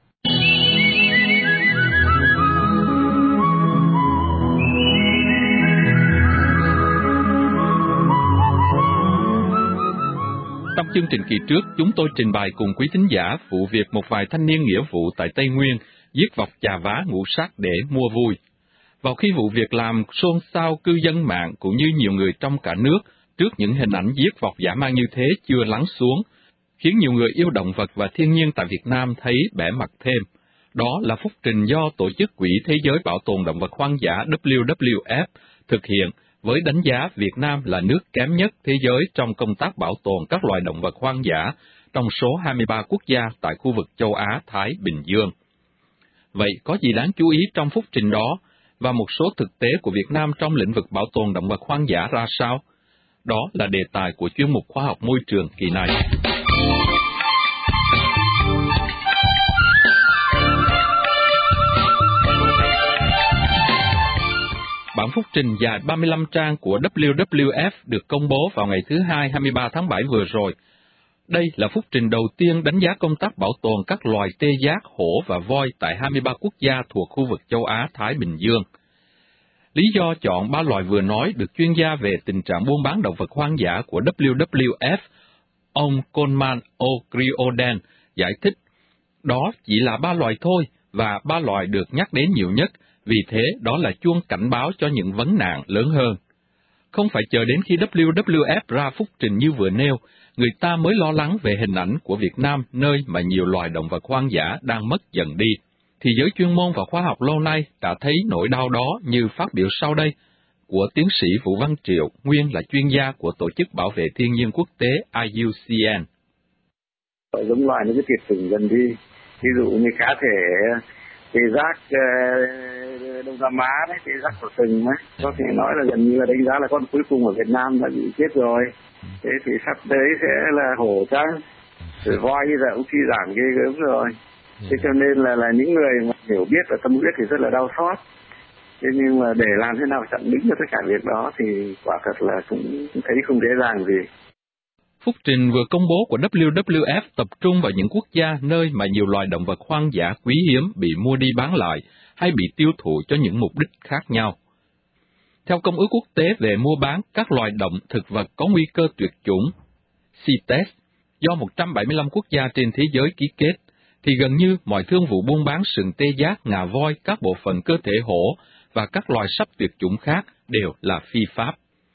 Trong chương trình kỳ trước, chúng tôi trình bày cùng quý thính giả vụ việc một vài thanh niên nghĩa vụ tại Tây Nguyên giết vọc chà vá ngũ sắc để mua vui. Vào khi vụ việc làm xôn xao cư dân mạng cũng như nhiều người trong cả nước trước những hình ảnh giết vọc dã man như thế chưa lắng xuống, khiến nhiều người yêu động vật và thiên nhiên tại Việt Nam thấy bẽ mặt thêm. Đó là phúc trình do Tổ chức Quỹ Thế giới Bảo tồn Động vật Hoang dã WWF thực hiện với đánh giá Việt Nam là nước kém nhất thế giới trong công tác bảo tồn các loài động vật hoang dã trong số 23 quốc gia tại khu vực châu Á-Thái Bình Dương. Vậy có gì đáng chú ý trong phúc trình đó và một số thực tế của Việt Nam trong lĩnh vực bảo tồn động vật hoang dã ra sao? Đó là đề tài của chuyên mục Khoa học Môi trường kỳ này. Bản phúc trình dài 35 trang của WWF được công bố vào ngày thứ Hai 23 tháng 7 vừa rồi. Đây là phúc trình đầu tiên đánh giá công tác bảo tồn các loài tê giác, hổ và voi tại 23 quốc gia thuộc khu vực châu Á-Thái Bình Dương. Lý do chọn 3 loài vừa nói được chuyên gia về tình trạng buôn bán động vật hoang dã của WWF, ông Coleman O'Riordan, giải thích. Đó chỉ là 3 loài thôi, và 3 loài được nhắc đến nhiều nhất, vì thế đó là chuông cảnh báo cho những vấn nạn lớn hơn. Không phải chờ đến khi WWF ra phúc trình như vừa nêu, người ta mới lo lắng về hình ảnh của Việt Nam nơi mà nhiều loài động vật hoang dã đang mất dần đi. Thì giới chuyên môn và khoa học lâu nay đã thấy nỗi đau đó như phát biểu sau đây của tiến sĩ Vũ Văn Triệu, nguyên là chuyên gia của Tổ chức Bảo vệ Thiên nhiên Quốc tế IUCN. Giống loài những cái tuyệt chủng dần đi, ví dụ như cá thể tê giác Đông Nam Á đấy, tê giác của rừng ấy, có thể nói là gần như là đánh giá là con cuối cùng ở Việt Nam đã bị chết rồi. Thế thì sắp tới sẽ là hổ trắng, rồi voi như là cũng suy giảm ghê gớm rồi. Thế cho nên là những người mà hiểu biết và tâm huyết thì rất là đau xót. Thế nhưng mà để làm thế nào chặn đứng cho tất cả việc đó thì quả thật là cũng thấy không dễ dàng gì. Phúc trình vừa công bố của WWF tập trung vào những quốc gia nơi mà nhiều loài động vật hoang dã quý hiếm bị mua đi bán lại hay bị tiêu thụ cho những mục đích khác nhau. Theo Công ước Quốc tế về mua bán các loài động thực vật có nguy cơ tuyệt chủng, CITES, do 175 quốc gia trên thế giới ký kết, thì gần như mọi thương vụ buôn bán sừng tê giác, ngà voi, các bộ phận cơ thể hổ và các loài sắp tuyệt chủng khác đều là phi pháp.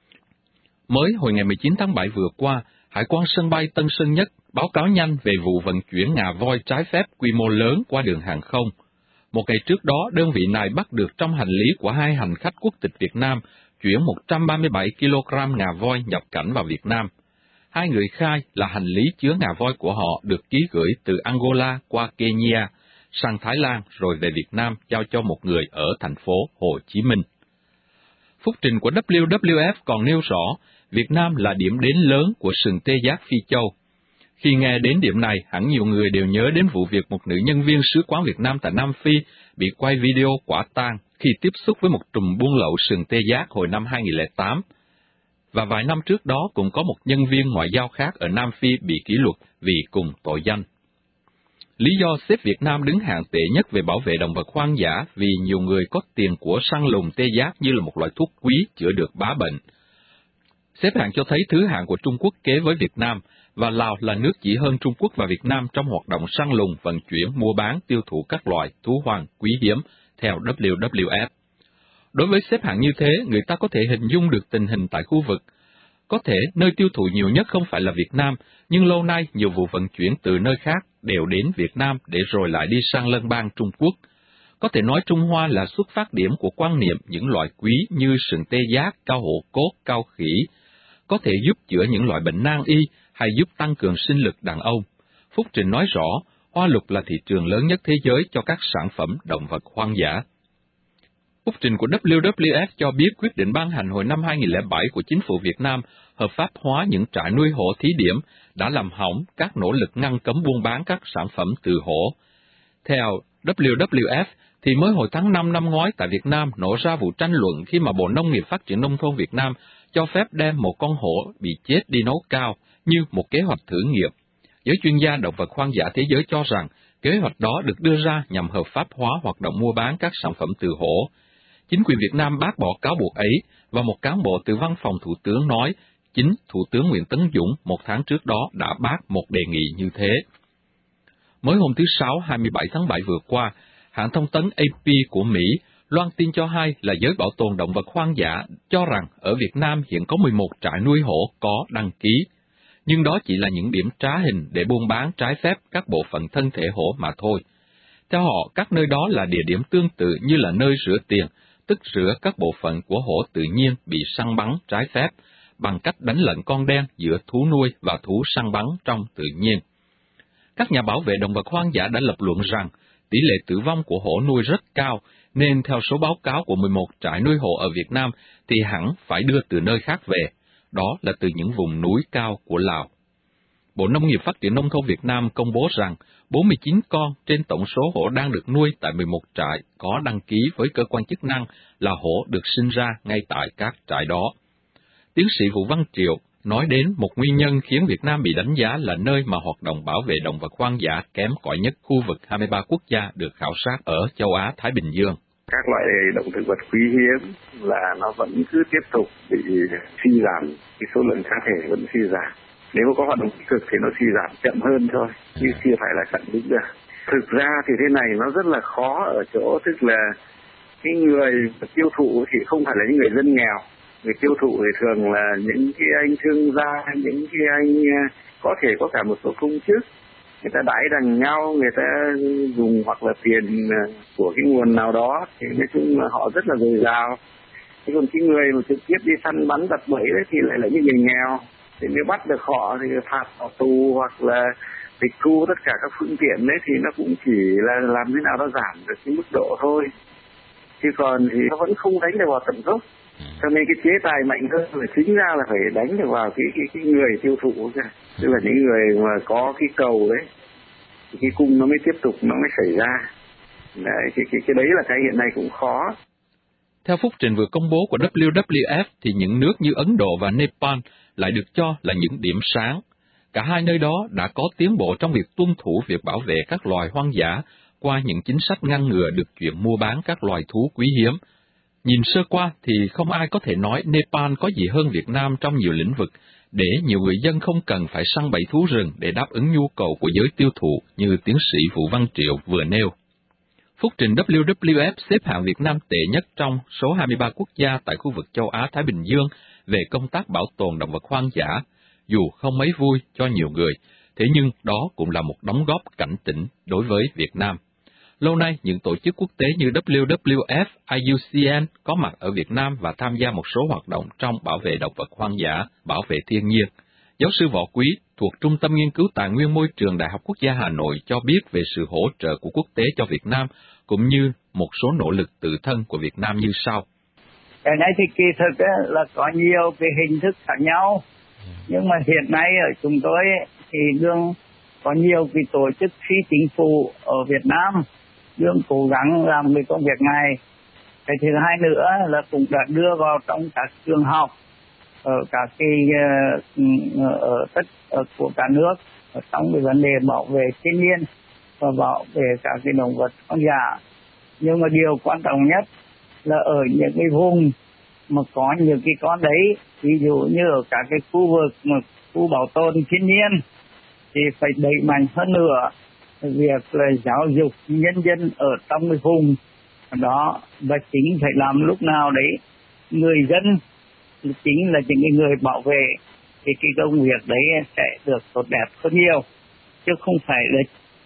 Mới hồi ngày 19 tháng 7 vừa qua, Hải quan sân bay Tân Sơn Nhất báo cáo nhanh về vụ vận chuyển ngà voi trái phép quy mô lớn qua đường hàng không. Một ngày trước đó, đơn vị này bắt được trong hành lý của 2 hành khách quốc tịch Việt Nam chuyển 137 kg ngà voi nhập cảnh vào Việt Nam. 2 người khai là hành lý chứa ngà voi của họ được ký gửi từ Angola qua Kenya sang Thái Lan rồi về Việt Nam giao cho một người ở thành phố Hồ Chí Minh. Phúc trình của WWF còn nêu rõ Việt Nam là điểm đến lớn của sừng tê giác Phi Châu. Khi nghe đến điểm này, hẳn nhiều người đều nhớ đến vụ việc một nữ nhân viên sứ quán Việt Nam tại Nam Phi bị quay video quả tang khi tiếp xúc với một trùm buôn lậu sừng tê giác hồi năm 2008. Và vài năm trước đó cũng có một nhân viên ngoại giao khác ở Nam Phi bị kỷ luật vì cùng tội danh. Lý do xếp Việt Nam đứng hạng tệ nhất về bảo vệ động vật hoang dã vì nhiều người có tiền của săn lùng tê giác như là một loại thuốc quý chữa được bá bệnh. Xếp hạng cho thấy thứ hạng của Trung Quốc kế với Việt Nam, và Lào là nước chỉ hơn Trung Quốc và Việt Nam trong hoạt động săn lùng, vận chuyển, mua bán, tiêu thụ các loài thú hoang quý hiếm, theo WWF. Đối với xếp hạng như thế, người ta có thể hình dung được tình hình tại khu vực. Có thể nơi tiêu thụ nhiều nhất không phải là Việt Nam, nhưng lâu nay nhiều vụ vận chuyển từ nơi khác đều đến Việt Nam để rồi lại đi sang lân bang Trung Quốc. Có thể nói Trung Hoa là xuất phát điểm của quan niệm những loại quý như sừng tê giác, cao hổ cốt, cao khỉ, có thể giúp chữa những loại bệnh nan y hay giúp tăng cường sinh lực đàn ông. Phúc Trình nói rõ, Hoa Lục là thị trường lớn nhất thế giới cho các sản phẩm động vật hoang dã. Phúc trình của WWF cho biết quyết định ban hành hồi năm 2007 của chính phủ Việt Nam hợp pháp hóa những trại nuôi hổ thí điểm đã làm hỏng các nỗ lực ngăn cấm buôn bán các sản phẩm từ hổ. Theo WWF, thì mới hồi tháng 5 năm ngoái tại Việt Nam nổ ra vụ tranh luận khi mà Bộ Nông nghiệp Phát triển Nông thôn Việt Nam cho phép đem một con hổ bị chết đi nấu cao như một kế hoạch thử nghiệm. Giới chuyên gia động vật hoang dã thế giới cho rằng kế hoạch đó được đưa ra nhằm hợp pháp hóa hoạt động mua bán các sản phẩm từ hổ. Chính quyền Việt Nam bác bỏ cáo buộc ấy, và một cán bộ từ văn phòng Thủ tướng nói, chính Thủ tướng Nguyễn Tấn Dũng một tháng trước đó đã bác một đề nghị như thế. Mới hôm thứ Sáu 27 tháng 7 vừa qua, hãng thông tấn AP của Mỹ loan tin cho hay là giới bảo tồn động vật hoang dã cho rằng ở Việt Nam hiện có 11 trại nuôi hổ có đăng ký, nhưng đó chỉ là những điểm trá hình để buôn bán trái phép các bộ phận thân thể hổ mà thôi. Theo họ, các nơi đó là địa điểm tương tự như là nơi rửa tiền, tức rửa các bộ phận của hổ tự nhiên bị săn bắn trái phép, bằng cách đánh lận con đen giữa thú nuôi và thú săn bắn trong tự nhiên. Các nhà bảo vệ động vật hoang dã đã lập luận rằng tỷ lệ tử vong của hổ nuôi rất cao, nên theo số báo cáo của 11 trại nuôi hổ ở Việt Nam thì hẳn phải đưa từ nơi khác về, đó là từ những vùng núi cao của Lào. Bộ Nông nghiệp Phát triển Nông thôn Việt Nam công bố rằng 49 con trên tổng số hổ đang được nuôi tại 11 trại có đăng ký với cơ quan chức năng là hổ được sinh ra ngay tại các trại đó. Tiến sĩ Vũ Văn Triệu nói đến một nguyên nhân khiến Việt Nam bị đánh giá là nơi mà hoạt động bảo vệ động vật hoang dã kém cỏi nhất khu vực 23 quốc gia được khảo sát ở châu Á-Thái Bình Dương. Các loại động thực vật quý hiếm là nó vẫn cứ tiếp tục bị suy giảm, cái số lượng cá thể vẫn suy giảm. Nếu có hoạt động tích cực thì nó suy giảm chậm hơn thôi, chứ chưa phải là chậm đúng được. Thực ra thì thế này nó rất là khó ở chỗ, tức là cái người tiêu thụ thì không phải là những người dân nghèo. Người tiêu thụ thì thường là những cái anh thương gia, những cái anh có thể có cả một số công chức. Người ta đãi đằng nhau, người ta dùng hoặc là tiền của cái nguồn nào đó, thì nói chung là họ rất là dồi dào. Thế còn cái người mà trực tiếp đi săn bắn đập bẫy đấy thì lại là những người nghèo. Thì nếu bắt được họ thì phạt họ tù hoặc là tịch thu tất cả các phương tiện đấy, thì nó cũng chỉ là làm thế nào đó giảm được cái mức độ thôi. Chứ còn thì nó vẫn không đánh được vào tận gốc. Cho nên cái chế tài mạnh hơn là chính ra là phải đánh được vào cái người tiêu thụ ra. Tức là những người mà có cái cầu đấy, thì cái cung nó mới tiếp tục, nó mới xảy ra. Đấy, cái đấy là cái hiện nay cũng khó. Theo phúc trình vừa công bố của WWF thì những nước như Ấn Độ và Nepal lại được cho là những điểm sáng. Cả hai nơi đó đã có tiến bộ trong việc tuân thủ việc bảo vệ các loài hoang dã qua những chính sách ngăn ngừa được chuyện mua bán các loài thú quý hiếm. Nhìn sơ qua thì không ai có thể nói Nepal có gì hơn Việt Nam trong nhiều lĩnh vực, để nhiều người dân không cần phải săn bẫy thú rừng để đáp ứng nhu cầu của giới tiêu thụ như tiến sĩ Vũ Văn Triệu vừa nêu. Phúc trình WWF xếp hạng Việt Nam tệ nhất trong số 23 quốc gia tại khu vực châu Á-Thái Bình Dương về công tác bảo tồn động vật hoang dã. Dù không mấy vui cho nhiều người, thế nhưng đó cũng là một đóng góp cảnh tỉnh đối với Việt Nam. Lâu nay, những tổ chức quốc tế như WWF, IUCN có mặt ở Việt Nam và tham gia một số hoạt động trong bảo vệ động vật hoang dã, bảo vệ thiên nhiên. Giáo sư Võ Quý thuộc Trung tâm Nghiên cứu Tài nguyên Môi trường Đại học Quốc gia Hà Nội cho biết về sự hỗ trợ của quốc tế cho Việt Nam, cũng như một số nỗ lực tự thân của Việt Nam như sau. Cái này thì kỳ thực là có nhiều cái hình thức khác nhau, nhưng mà hiện nay ở chúng tôi thì đương có nhiều cái tổ chức phi chính phủ ở Việt Nam đương cố gắng làm cái công việc này. Cái thứ hai nữa là cũng đã đưa vào trong các trường học ở các cái ở tất của cả nước trong cái vấn đề bảo vệ thiên nhiên và bảo vệ các cái động vật hoang dã. Nhưng mà điều quan trọng nhất là ở những cái vùng mà có những cái con đấy, ví dụ như ở các cái khu vực mà khu bảo tồn thiên nhiên thì phải đẩy mạnh hơn nữa việc là giáo dục nhân dân ở trong cái vùng đó, và chính phải làm lúc nào đấy người dân chính là những người bảo vệ thì cái công việc đấy sẽ được tốt đẹp hơn nhiều, chứ không phải là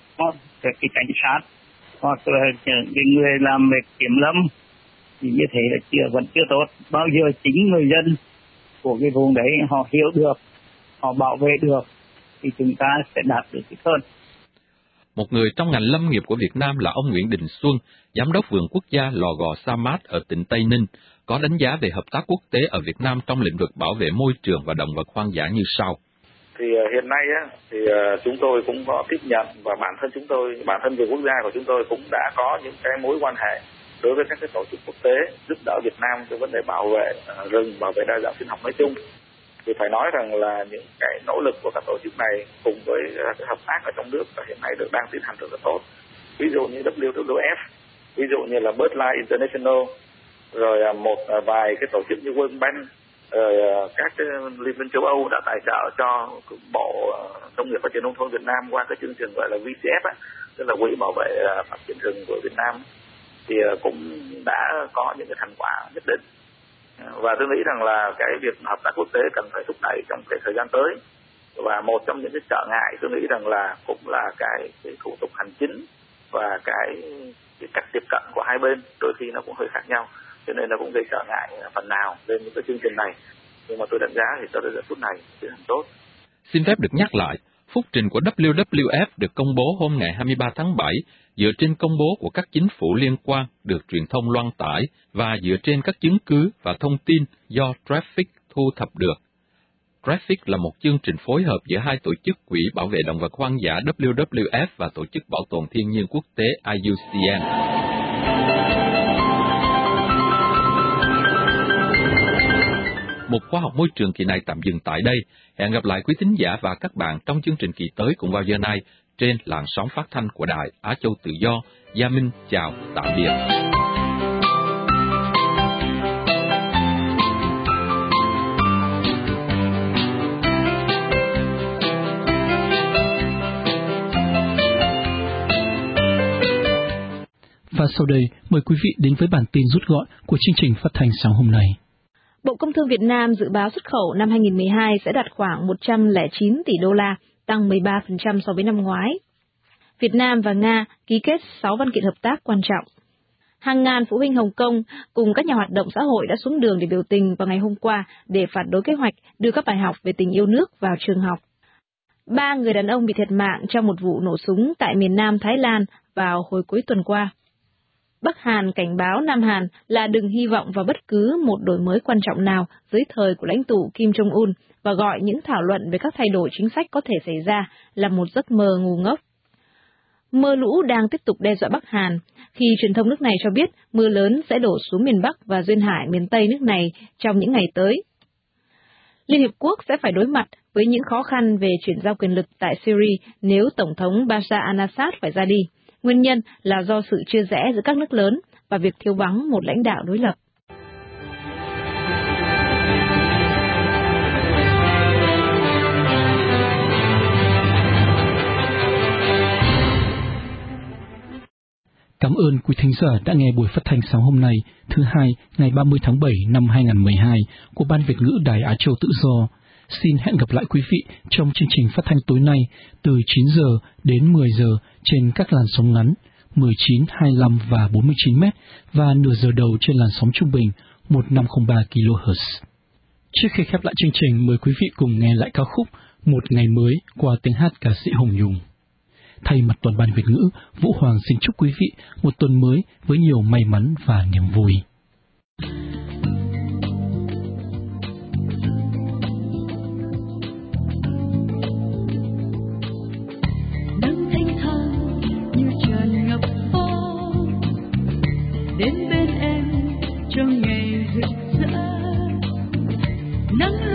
cái cảnh sát hoặc là những người làm việc kiểm lâm thì như thế là vẫn chưa tốt. Bao giờ chính người dân của cái vùng đấy họ hiểu được, họ bảo vệ được thì chúng ta sẽ đạt được cái hơn. Một người trong ngành lâm nghiệp của Việt Nam là ông Nguyễn Đình Xuân, Giám đốc Vườn Quốc gia Lò Gò Sa Mát ở tỉnh Tây Ninh, có đánh giá về hợp tác quốc tế ở Việt Nam trong lĩnh vực bảo vệ môi trường và động vật hoang dã như sau. Thì hiện nay thì chúng tôi cũng có tiếp nhận, và bản thân Vườn Quốc gia của chúng tôi cũng đã có những cái mối quan hệ đối với các cái tổ chức quốc tế giúp đỡ Việt Nam trong vấn đề bảo vệ rừng, bảo vệ đa dạng sinh học nói chung. Thì phải nói rằng là những cái nỗ lực của các tổ chức này cùng với cái hợp tác ở trong nước hiện nay đang tiến hành rất là tốt. Ví dụ như WWF, ví dụ như là BirdLife International, rồi một vài cái tổ chức như World Bank, rồi các cái Liên minh châu Âu đã tài trợ cho Bộ Nông nghiệp Phát triển Nông thôn Việt Nam qua cái chương trình gọi là VCF, tức là Quỹ Bảo vệ Phát triển rừng của Việt Nam, thì cũng đã có những cái thành quả nhất định. Và tôi nghĩ rằng là cái việc hợp tác quốc tế cần phải thúc đẩy trong cái thời gian tới. Và một trong những cái trở ngại tôi nghĩ rằng là cũng là cái thủ tục hành chính và cái cách tiếp cận của hai bên đôi khi nó cũng hơi khác nhau, cho nên nó cũng gây trở ngại phần nào lên những cái chương trình này. Nhưng mà tôi đánh giá thì cho đến giờ phút này tiến hành tốt. Xin phép được nhắc lại, phúc trình của WWF được công bố hôm ngày 23 tháng 7 dựa trên công bố của các chính phủ liên quan được truyền thông loan tải và dựa trên các chứng cứ và thông tin do Traffic thu thập được. Traffic là một chương trình phối hợp giữa hai tổ chức Quỹ Bảo vệ Động vật Hoang dã WWF và Tổ chức Bảo tồn Thiên nhiên Quốc tế IUCN. Một khoa học môi trường kỳ này tạm dừng tại đây. Hẹn gặp lại quý thính giả và các bạn trong chương trình kỳ tới cùng vào giờ này trên làn sóng phát thanh của Đài Á Châu Tự Do. Gia Minh chào tạm biệt. Và sau đây, mời quý vị đến với bản tin rút gọn của chương trình phát thanh sáng hôm nay. Bộ Công Thương Việt Nam dự báo xuất khẩu năm 2012 sẽ đạt khoảng 109 tỷ đô la, tăng 13% so với năm ngoái. Việt Nam và Nga ký kết 6 văn kiện hợp tác quan trọng. Hàng ngàn phụ huynh Hồng Kông cùng các nhà hoạt động xã hội đã xuống đường để biểu tình vào ngày hôm qua để phản đối kế hoạch đưa các bài học về tình yêu nước vào trường học. 3 người đàn ông bị thiệt mạng trong một vụ nổ súng tại miền Nam Thái Lan vào hồi cuối tuần qua. Bắc Hàn cảnh báo Nam Hàn là đừng hy vọng vào bất cứ một đổi mới quan trọng nào dưới thời của lãnh tụ Kim Jong-un và gọi những thảo luận về các thay đổi chính sách có thể xảy ra là một giấc mơ ngu ngốc. Mưa lũ đang tiếp tục đe dọa Bắc Hàn khi truyền thông nước này cho biết mưa lớn sẽ đổ xuống miền Bắc và duyên hải miền Tây nước này trong những ngày tới. Liên Hiệp Quốc sẽ phải đối mặt với những khó khăn về chuyển giao quyền lực tại Syria nếu Tổng thống Bashar al-Assad phải ra đi. Nguyên nhân là do sự chia rẽ giữa các nước lớn và việc thiếu vắng một lãnh đạo đối lập. Cảm ơn quý thính giả đã nghe buổi phát thanh sáng hôm nay, thứ Hai, ngày 30 tháng 7 năm 2012 của Ban Việt ngữ Đài Á Châu Tự Do. Xin hẹn gặp lại quý vị trong chương trình phát thanh tối nay từ 9 giờ đến 10 giờ trên các làn sóng ngắn 19, 25 và 49 m và nửa giờ đầu trên làn sóng trung bình 1503 kHz. Trước khi khép lại chương trình, mời quý vị cùng nghe lại ca khúc Một Ngày Mới qua tiếng hát ca sĩ Hồng Nhung. Thay mặt toàn ban Việt ngữ, Vũ Hoàng xin chúc quý vị một tuần mới với nhiều may mắn và niềm vui. Nắng thanh thang như tràn ngập phố, đến bên em trong ngày rực rỡ. Nắng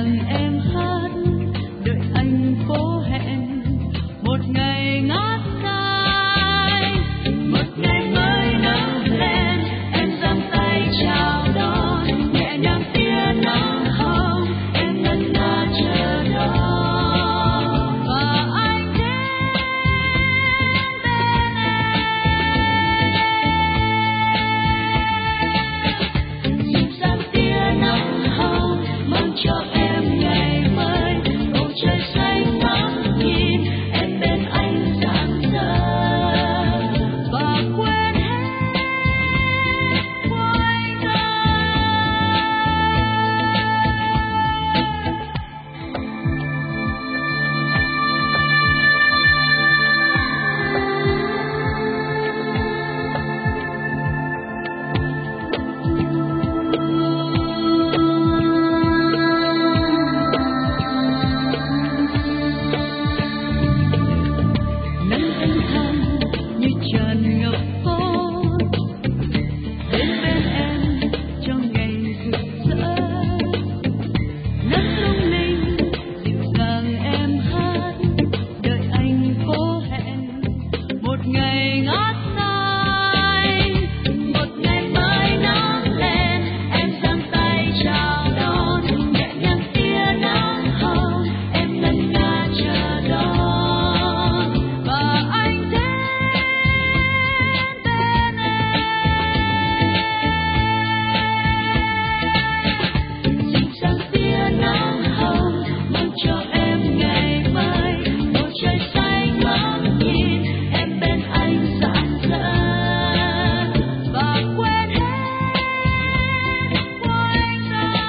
rằng em hát đợi anh phố hẹn một ngày ngát say, một ngày mới nắng lên em giang tay chào đón, nhẹ nhàng tia nắng hồng em ngân nga chờ đón, và anh đến bên em dịu dàng tia nắng hồng mang cho em ngày mới, bầu trời xanh ngắm nhìn em bên anh sáng giờ và quên hết quanh nắng thanh thang như tràn ngập phố, đến bên em trong ngày rực rỡ, nắng lung linh dịu dàng em hát đợi anh phố hẹn một ngày ngát say, một ngày mới nắng lên em giang tay chào đón, nhẹ nhàng tia nắng hồng em ngân nga chờ đón, và anh đến bên em dịu dàng tia nắng hồng mang cho em ngày mới, bầu trời xanh ngắm nhìn em bên anh sáng giờ và quên hết quanh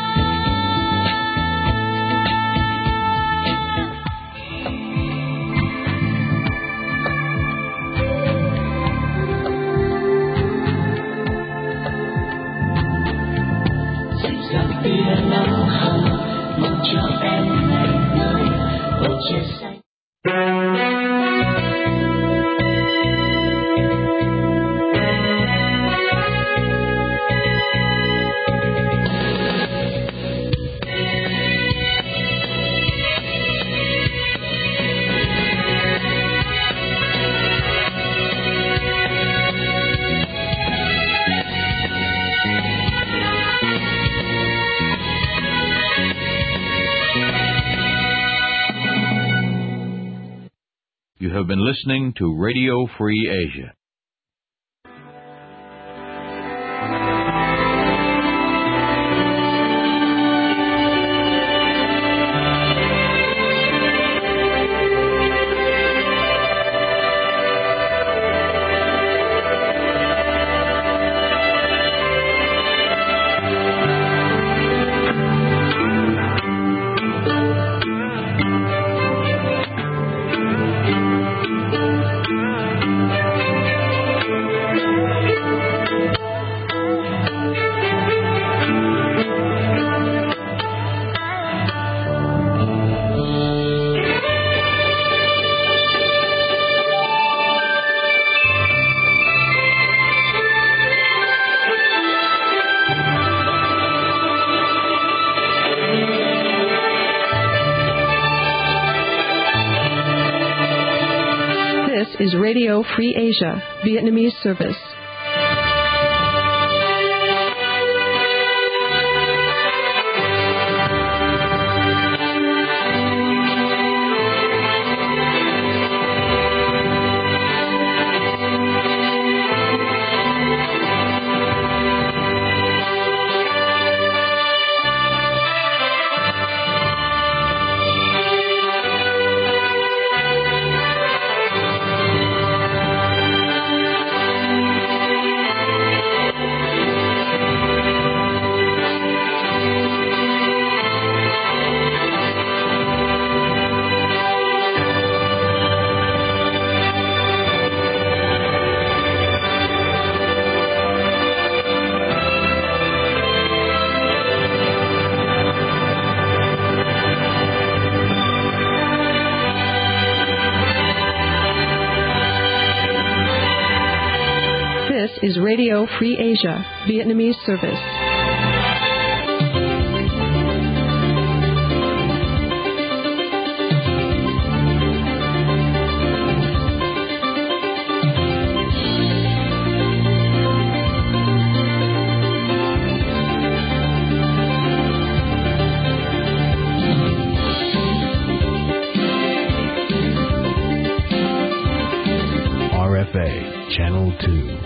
dịu dàng tia nắng hồng mang cho em ngày mới, bầu trời xanh. You have been listening to Radio Free Asia. This is Radio Free Asia, Vietnamese service. This is Radio Free Asia, Vietnamese service. KFA, Channel 2.